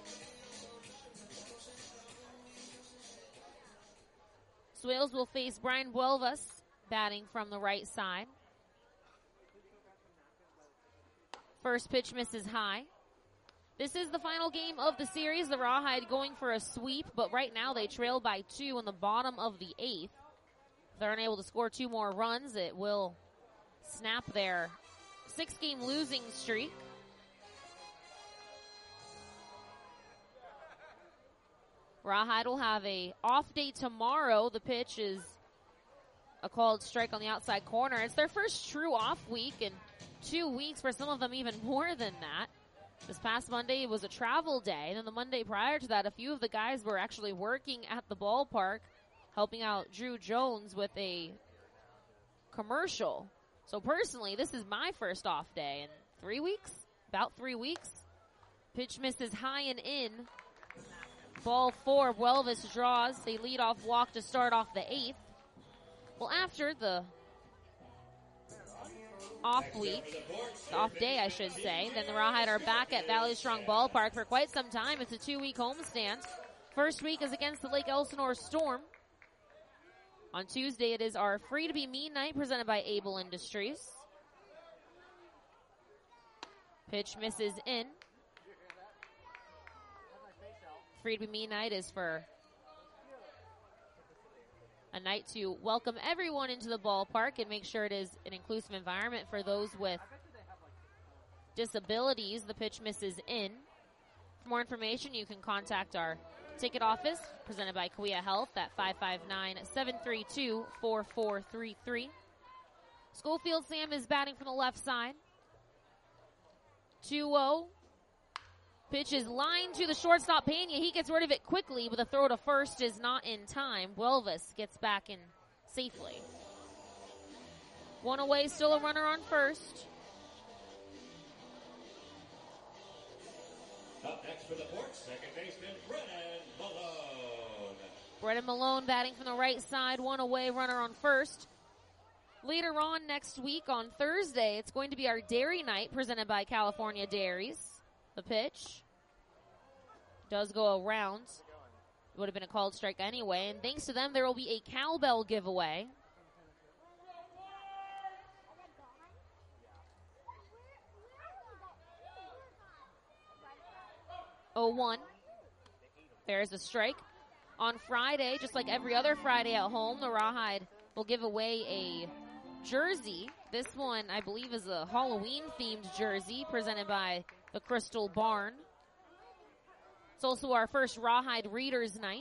Swales will face Brian Buelvas, batting from the right side. First pitch misses high. This is the final game of the series. The Rawhide going for a sweep, but right now they trail by two in the bottom of the eighth. If they're unable to score two more runs, it will snap their six-game losing streak. Rawhide will have a off day tomorrow. The pitch is a called strike on the outside corner. It's their first true off week in two weeks, for some of them even more than that. This past Monday was a travel day, and then the Monday prior to that, a few of the guys were actually working at the ballpark, helping out Drew Jones with a commercial. So personally, this is my first off day in three weeks, about three weeks. Pitch misses high and in. Ball four, Buelvas draws a leadoff walk to start off the eighth. Well, after the off week, the off day, I should say. Then the Rawhide are back at Valley Strong Ballpark for quite some time. It's a two-week homestand. First week is against the Lake Elsinore Storm. On Tuesday, it is our Free to Be Mean night presented by Able Industries. Pitch misses in. Free to Be Mean night is for a night to welcome everyone into the ballpark and make sure it is an inclusive environment for those with disabilities. The pitch misses in. For more information, you can contact our ticket office presented by Kauai Health at five five nine, seven three two, four four three three. Schofield Sam is batting from the left side. two oh. Pitch is lined to the shortstop, Pena. He gets rid of it quickly, but the throw to first is not in time. Buelvas gets back in safely. One away, still a runner on first. Up next for the Ports, second baseman Brennan Malone. Brennan Malone batting from the right side, one away, runner on first. Later on next week on Thursday, it's going to be our dairy night presented by California Dairies. The pitch does go around. It would have been a called strike anyway, and thanks to them, there will be a cowbell giveaway. oh one. There's a strike. On Friday, just like every other Friday at home, the Rawhide will give away a jersey. This one, I believe, is a Halloween-themed jersey presented by the Crystal Barn. It's also our first Rawhide Readers Night.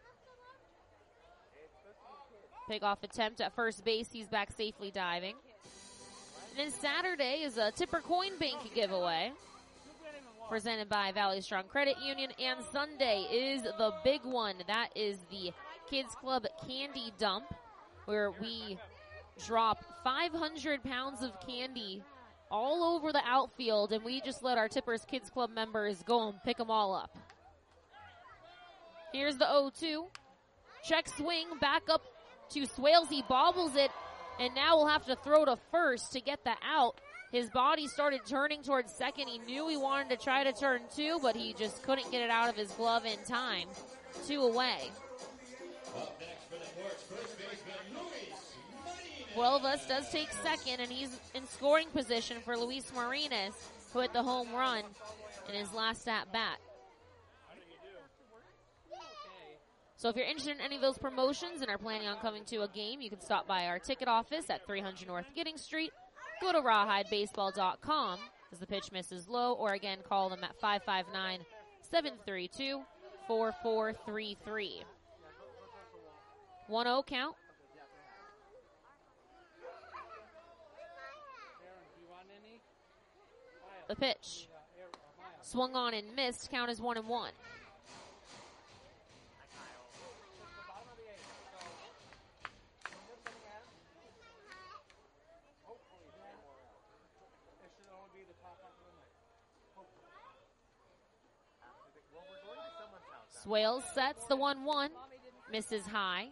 Pickoff attempt at first base. He's back safely diving. And then Saturday is a Tipper Coin Bank giveaway presented by Valley Strong Credit Union. And Sunday is the big one. That is the Kids Club Candy Dump, where we drop five hundred pounds of candy all over the outfield, and we just let our Tippers Kids Club members go and pick them all up. Here's the oh two. Check swing, back up to Swales. He bobbles it, and now we'll have to throw to first to get the out. His body started turning towards second. He knew he wanted to try to turn two, but he just couldn't get it out of his glove in time. Two away. Up next for the Ports, first baseman Luis Martinez. Huelvas does take second, and he's in scoring position for Luis Martinez, who hit the home run in his last at-bat. So if you're interested in any of those promotions and are planning on coming to a game, you can stop by our ticket office at three hundred North Giddings Street. Go to rawhide baseball dot com as the pitch misses low, or again, call them at five five nine, seven three two, four four three three. one oh count. The pitch. Swung on and missed. Count is one and one. Swales sets the one one. Misses high.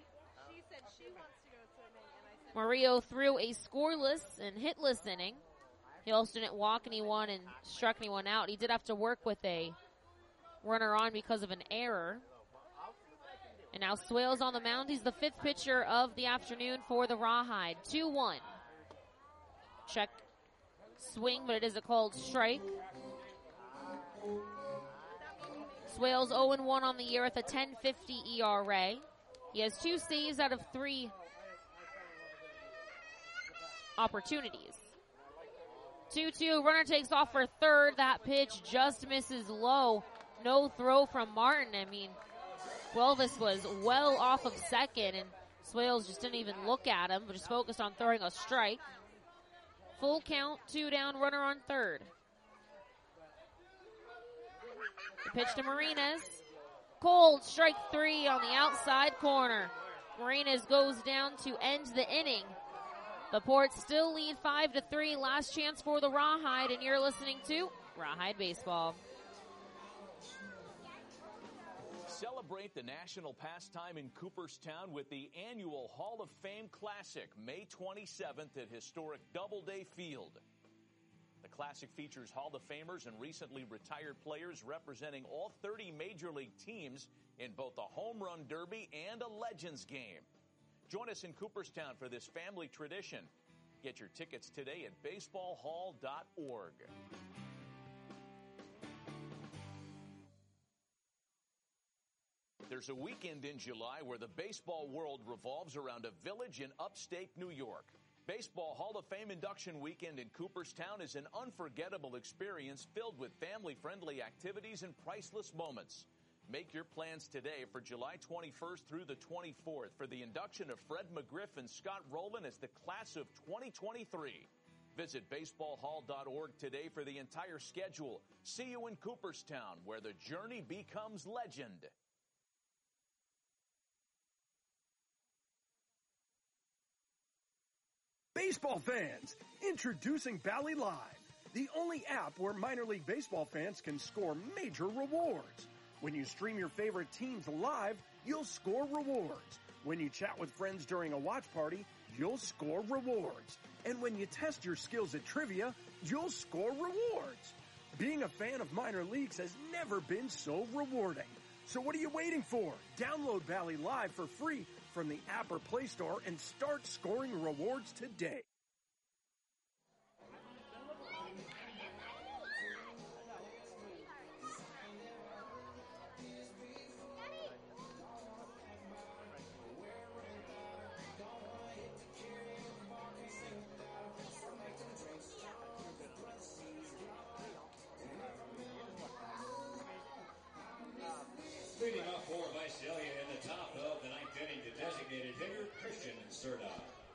Murillo threw a scoreless and hitless inning. He also didn't walk anyone and struck anyone out. He did have to work with a runner on because of an error. And now Swales on the mound. He's the fifth pitcher of the afternoon for the Rawhide. two one. Check swing, but it is a called strike. Swales oh and one on the year with a ten fifty E R A. He has two saves out of three opportunities. two two, runner takes off for third. That pitch just misses low. No throw from Martin. I mean, Huelvas was well off of second, and Swales just didn't even look at him, but just focused on throwing a strike. Full count, two down, runner on third. The pitch to Martinez. Cold, strike three on the outside corner. Martinez goes down to end the inning. The Ports still lead five to three. Last chance for the Rawhide, and you're listening to Rawhide Baseball. Celebrate the national pastime in Cooperstown with the annual Hall of Fame Classic, May twenty-seventh at historic Doubleday Field. The Classic features Hall of Famers and recently retired players representing all thirty Major League teams in both a Home Run Derby and a Legends game. Join us in Cooperstown for this family tradition. Get your tickets today at baseball hall dot org. There's a weekend in July where the baseball world revolves around a village in upstate New York. Baseball Hall of Fame Induction Weekend in Cooperstown is an unforgettable experience filled with family-friendly activities and priceless moments. Make your plans today for July twenty-first through the twenty-fourth for the induction of Fred McGriff and Scott Rowland as the class of twenty twenty-three. Visit baseball hall dot org today for the entire schedule. See you in Cooperstown, where the journey becomes legend. Baseball fans, introducing Bally Live, the only app where minor league baseball fans can score major rewards. When you stream your favorite teams live, you'll score rewards. When you chat with friends during a watch party, you'll score rewards. And when you test your skills at trivia, you'll score rewards. Being a fan of minor leagues has never been so rewarding. So what are you waiting for? Download Valley Live for free from the app or Play Store and start scoring rewards today. Leading off for Visalia in the top of the ninth inning, the designated hitter, Christian Serta.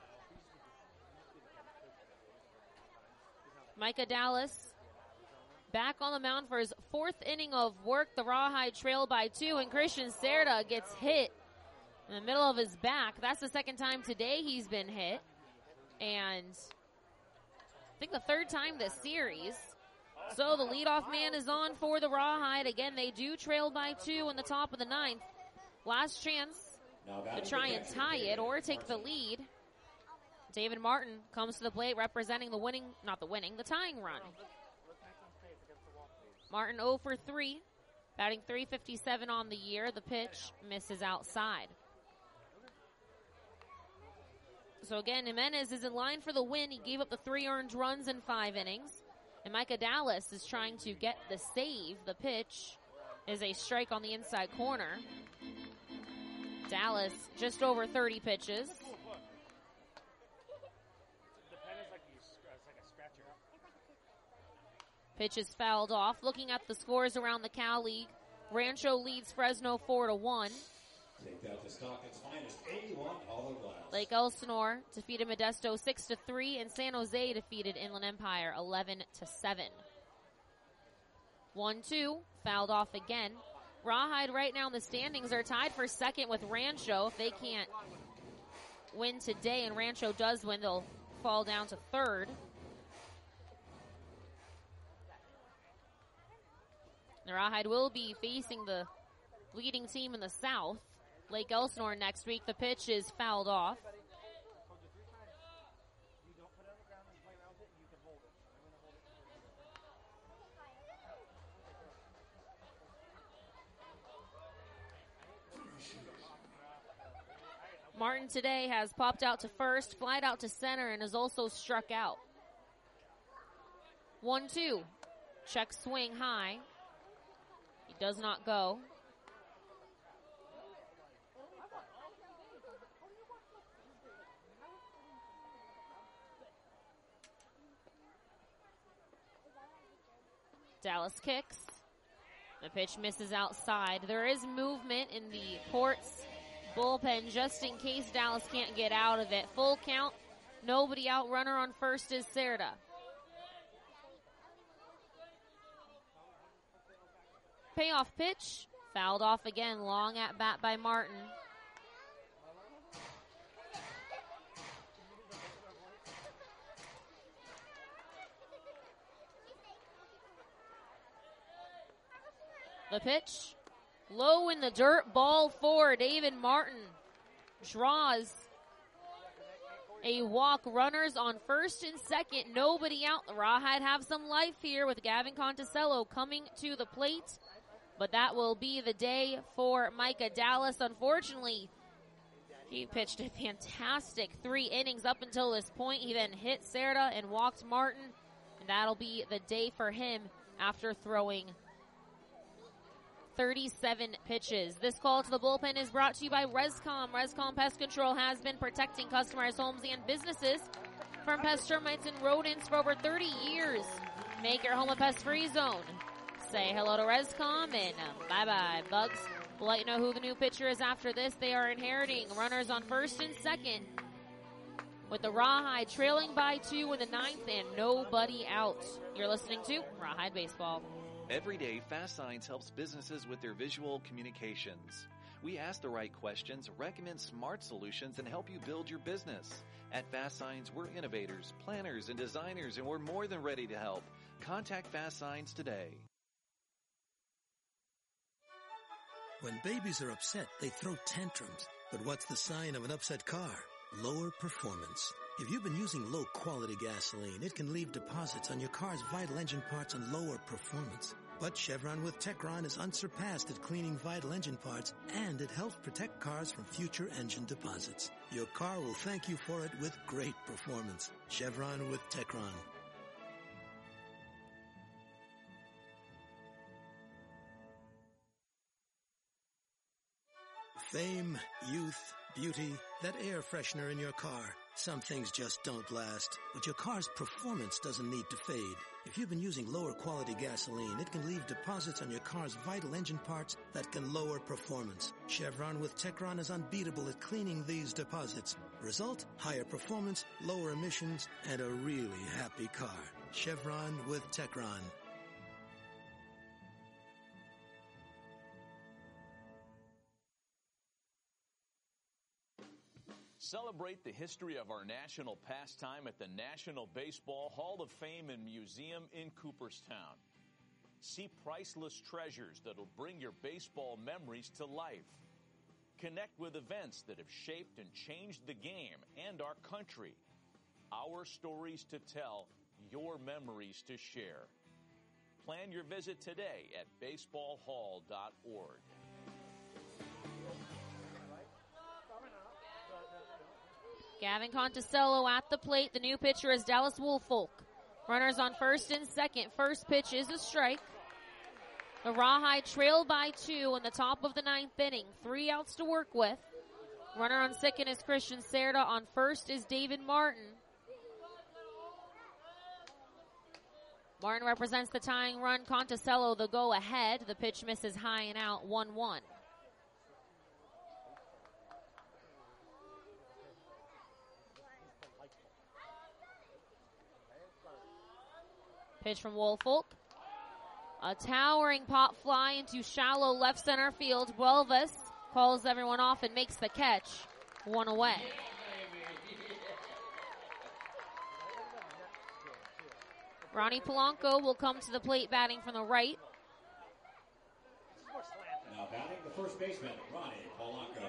Micah Dallas back on the mound for his fourth inning of work. The Rawhide trail by two, and Christian Serta gets hit in the middle of his back. That's the second time today he's been hit, and I think the third time this series. So the leadoff man is on for the Rawhide. Again, they do trail by two in the top of the ninth. Last chance to try and tie it or take the lead. David Martin comes to the plate representing the winning, not the winning, the tying run. Martin oh for three, batting three fifty-seven on the year. The pitch misses outside. So again, Jimenez is in line for the win. He gave up the three earned runs in five innings. And Micah Dallas is trying to get the save. The pitch is a strike on the inside corner. Dallas just over thirty pitches. Pitch is fouled off. Looking at the scores around the Cal League, Rancho leads Fresno four to one. Take that to Stockton's finest, eighty-one Olive Glass. Lake Elsinore defeated Modesto six to three, and San Jose defeated Inland Empire eleven to seven. one two, fouled off again. Rawhide right now in the standings are tied for second with Rancho. If they can't win today and Rancho does win, they'll fall down to third. The Rawhide will be facing the leading team in the South, Lake Elsinore, next week. The pitch is fouled off. Martin today has popped out to first, flied out to center, and has also struck out. one two. Check swing high. He does not go. Dallas kicks. The pitch misses outside. There is movement in the Ports bullpen just in case Dallas can't get out of it. Full count. Nobody out. Runner on first is Serta. Payoff pitch. Fouled off again. Long at bat by Martin. The pitch, low in the dirt, ball four. David Martin draws a walk. Runners on first and second, nobody out. The Rawhide have some life here with Gavin Conticello coming to the plate, but that will be the day for Micah Dallas. Unfortunately, he pitched a fantastic three innings up until this point. He then hit Serta and walked Martin, and that'll be the day for him after throwing thirty-seven pitches. This call to the bullpen is brought to you by Rescom. Rescom Pest Control has been protecting customers' homes and businesses from pest, termites, and rodents for over thirty years. Make your home a pest-free zone. Say hello to Rescom and uh, bye-bye, bugs. We'll let you know who the new pitcher is after this. They are inheriting runners on first and second with the Rawhide trailing by two in the ninth and nobody out. You're listening to Rawhide Baseball. Every day, Fast Signs helps businesses with their visual communications. We ask the right questions, recommend smart solutions, and help you build your business. At Fast Signs, we're innovators, planners, and designers, and we're more than ready to help. Contact Fast Signs today. When babies are upset, they throw tantrums. But what's the sign of an upset car? Lower performance. If you've been using low-quality gasoline, it can leave deposits on your car's vital engine parts and lower performance. But Chevron with Techron is unsurpassed at cleaning vital engine parts, and it helps protect cars from future engine deposits. Your car will thank you for it with great performance. Chevron with Techron. Fame, youth, beauty, that air freshener in your car. Some things just don't last, but your car's performance doesn't need to fade. If you've been using lower quality gasoline, it can leave deposits on your car's vital engine parts that can lower performance. Chevron with Techron is unbeatable at cleaning these deposits. Result, higher performance, lower emissions, and a really happy car. Chevron with Techron. Celebrate the history of our national pastime at the National Baseball Hall of Fame and Museum in Cooperstown. See priceless treasures that'll bring your baseball memories to life. Connect with events that have shaped and changed the game and our country. Our stories to tell, your memories to share. Plan your visit today at baseball hall dot org. Gavin Conticello at the plate. The new pitcher is Dallas Woolfolk. Runners on first and second. First pitch is a strike. The Rawhide trail by two in the top of the ninth inning. Three outs to work with. Runner on second is Christian Serda. On first is David Martin. Martin represents the tying run. Conticello the go ahead. The pitch misses high and out. one one. Pitch from Woolfolk. A towering pop fly into shallow left center field. Buelvis calls everyone off and makes the catch. One away. Ronnie Polanco will come to the plate batting from the right. Now batting the first baseman, Ronnie Polanco.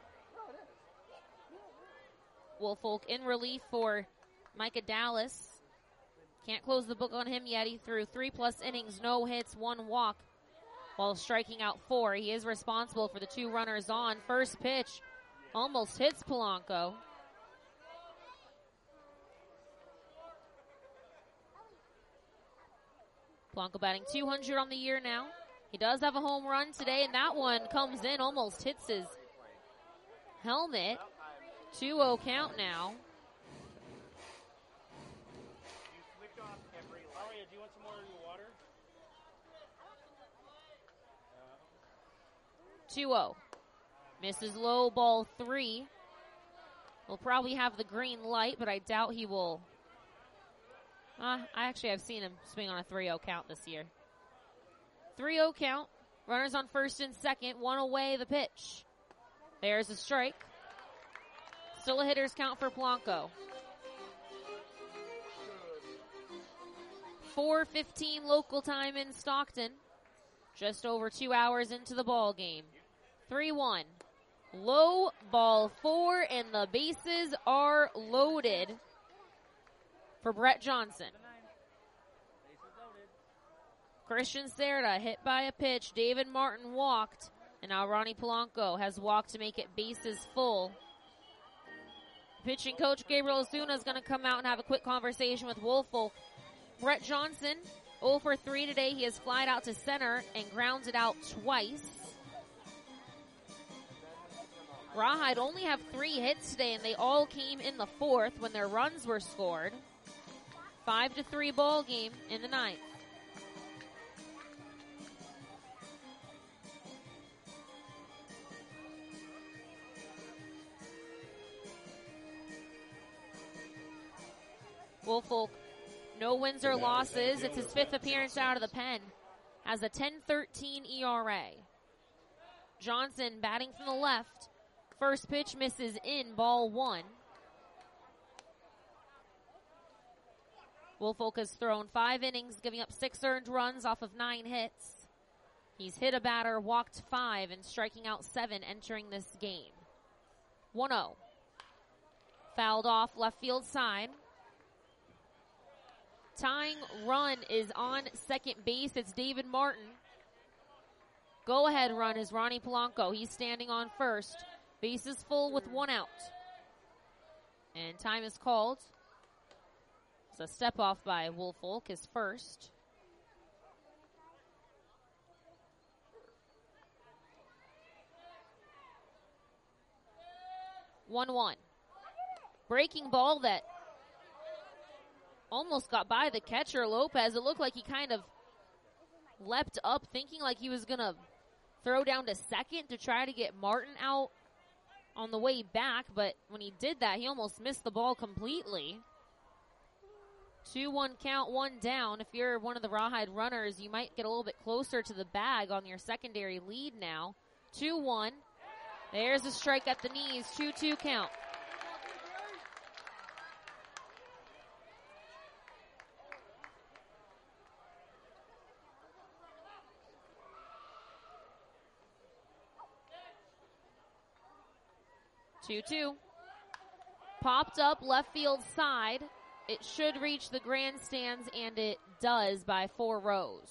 Woolfolk in relief for Micah Dallas. Can't close the book on him yet. He threw three plus innings, no hits, one walk, while striking out four. He is responsible for the two runners on. First pitch almost hits Polanco. Polanco batting two hundred on the year now. He does have a home run today, and that one comes in, almost hits his helmet. two oh count now. two oh. Misses low, ball three. Will probably have the green light, but I doubt he will. Uh, I actually have seen him swing on a three oh count this year. three oh count. Runners on first and second. One away the pitch. There's a strike. Still a hitter's count for Polanco. four fifteen local time in Stockton. Just over two hours into the ball game. three one. Low, ball four, and the bases are loaded for Brett Johnson. Christian Serda hit by a pitch. David Martin walked, and now Ronnie Polanco has walked to make it bases full. Pitching coach Gabriel Osuna is going to come out and have a quick conversation with Woolfolk. Brett Johnson, oh for three today. He has flied out to center and grounded out twice. Rawhide only have three hits today, and they all came in the fourth when their runs were scored. Five to three ball game in the ninth. Woolfolk, no wins or losses. It's his fifth appearance out of the pen. Has a ten thirteen E R A. Johnson batting from the left. First pitch misses in, ball one. Woolfolk has thrown five innings, giving up six earned runs off of nine hits. He's hit a batter, walked five, and striking out seven entering this game. one oh. Fouled off left field side. tying run is on second base. It's David Martin. Go ahead run is Ronnie Polanco. He's standing on first. Base is full with one out. And time is called. It's a step off by Woolfolk, his first. one one. Breaking ball that almost got by the catcher, Lopez. It looked like he kind of leapt up thinking like he was going to throw down to second to try to get Martin out on the way back, but when he did that, he almost missed the ball completely. two one count, one down. If you're one of the Rawhide runners, you might get a little bit closer to the bag on your secondary lead now. two one. There's a strike at the knees. two two count. two two. Popped up left field side. It should reach the grandstands, and it does by four rows.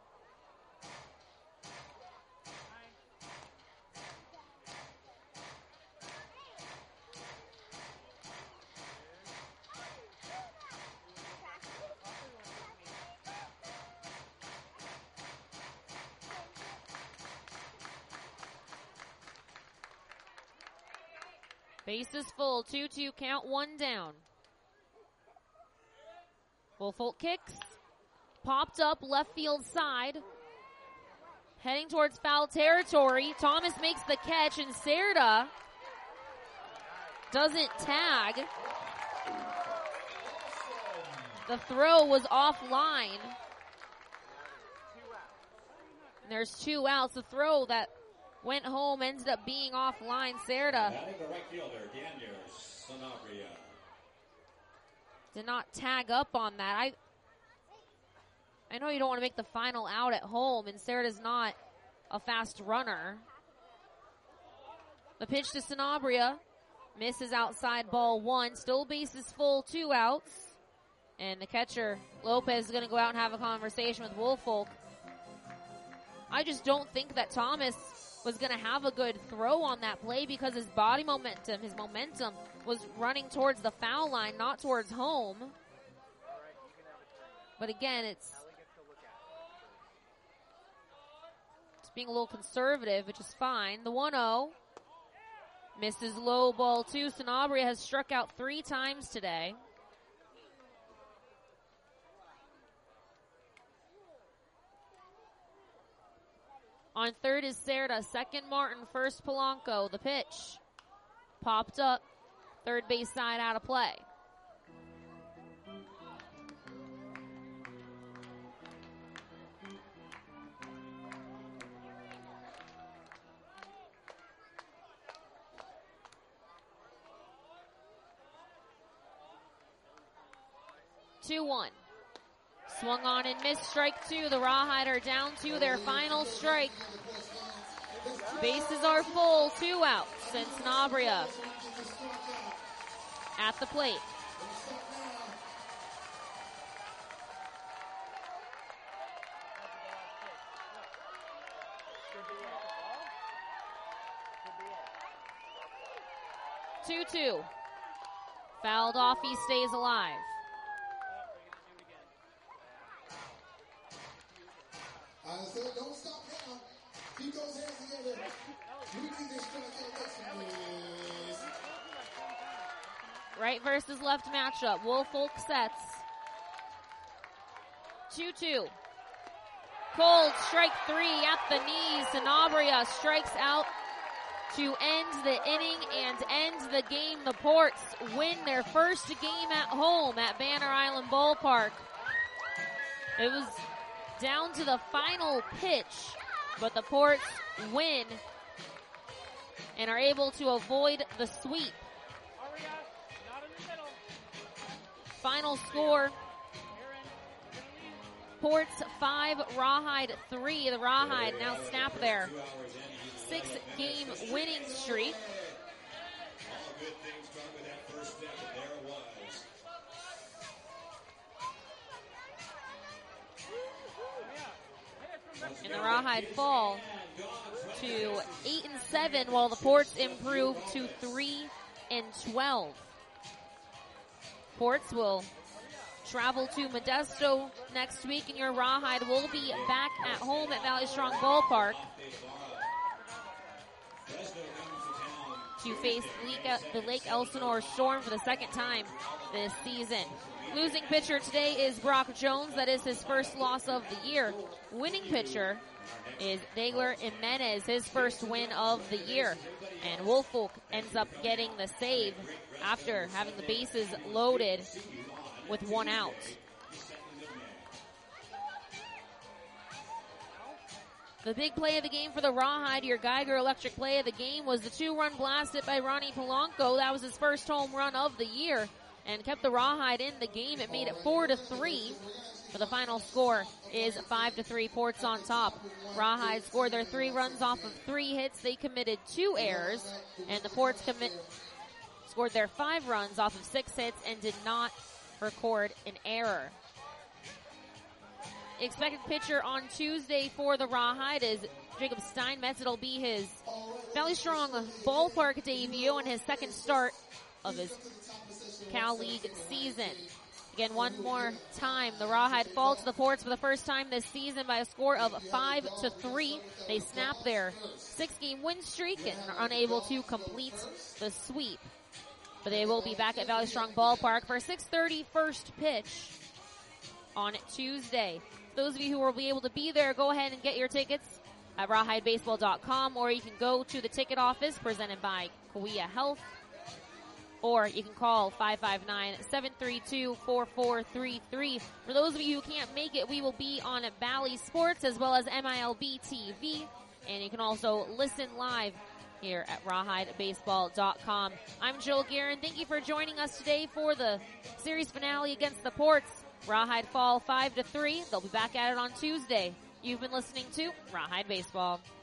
Bases full, two two count, one down. Woolfolk kicks. Popped up left field side. Heading towards foul territory. Thomas makes the catch, and Cerda doesn't tag. The throw was offline. And there's two outs. The throw that went home ended up being offline. Cerda The right fielder, Daniels Sanabria. did not tag up on that. I I know you don't want to make the final out at home, and Cerda's not a fast runner. The pitch to Sanabria. Misses outside, ball one. Still bases full, two outs. And the catcher, Lopez, is going to go out and have a conversation with Woolfolk. I just don't think that Thomas was going to have a good throw on that play because his body momentum, his momentum was running towards the foul line, not towards home. But again, it's, it's being a little conservative, which is fine. The one oh misses low, ball two. Sanabria has struck out three times today. On third is Cerda, second Martin, first Polanco. The pitch popped up, third base side out of play. two one. Swung on and missed, strike two. The Rawhide are down to their final strike. Bases are full, two outs, and Sanabria at the plate. two two. Fouled off, he stays alive. I said, don't stop now. Keep those hands together. We need this strike out next, please. Right versus left matchup. Woolfolk sets. two two. Cold, strike three at the knees. Sanabria strikes out to end the inning and end the game. The Ports win their first game at home at Banner Island Ballpark. It was down to the final pitch, but the Ports win and are able to avoid the sweep. Final score, Ports five, Rawhide three. The Rawhide now snap their six-game winning streak. All good things start with that first step, and there it was. And the Rawhide fall to eight and seven, while the Ports improve to three and twelve. Ports will travel to Modesto next week, and your Rawhide will be back at home at Valley Strong Ballpark to face the Lake Elsinore Storm for the second time this season. Losing pitcher today is Brock Jones. That is his first loss of the year. Winning pitcher is Dagler Jimenez, his first win of the year. And Woolfolk ends up getting the save after having the bases loaded with one out. The big play of the game for the Rawhide, your Geiger Electric play of the game, was the two-run blast hit by Ronnie Polanco. That was his first home run of the year and kept the Rawhide in the game. It made it four to three. But the final score is five to three, Ports on top. Rawhide scored their three runs off of three hits. They committed two errors, and the Ports commit scored their five runs off of six hits and did not record an error. Expected pitcher on Tuesday for the Rawhide is Jacob Steinmetz. It'll be his Valley Strong Ballpark debut and his second start of his Cal League season. Again, one more time, the Rawhide fall to the Ports for the first time this season by a score of five to three. They snap their six-game win streak and are unable to complete the sweep. But they will be back at Valley Strong Ballpark for a six thirty first pitch on Tuesday. Those of you who will be able to be there, go ahead and get your tickets at rawhide baseball dot com, or you can go to the ticket office presented by Kauai Health, or you can call five five nine, seven three two, four four three three. For those of you who can't make it, we will be on Bally Sports as well as M I L B T V, and you can also listen live here at rawhide baseball dot com. I'm Jill Guerin. Thank you for joining us today for the series finale against the Ports. Rawhide fall five to three. They'll be back at it on Tuesday. You've been listening to Rawhide Baseball.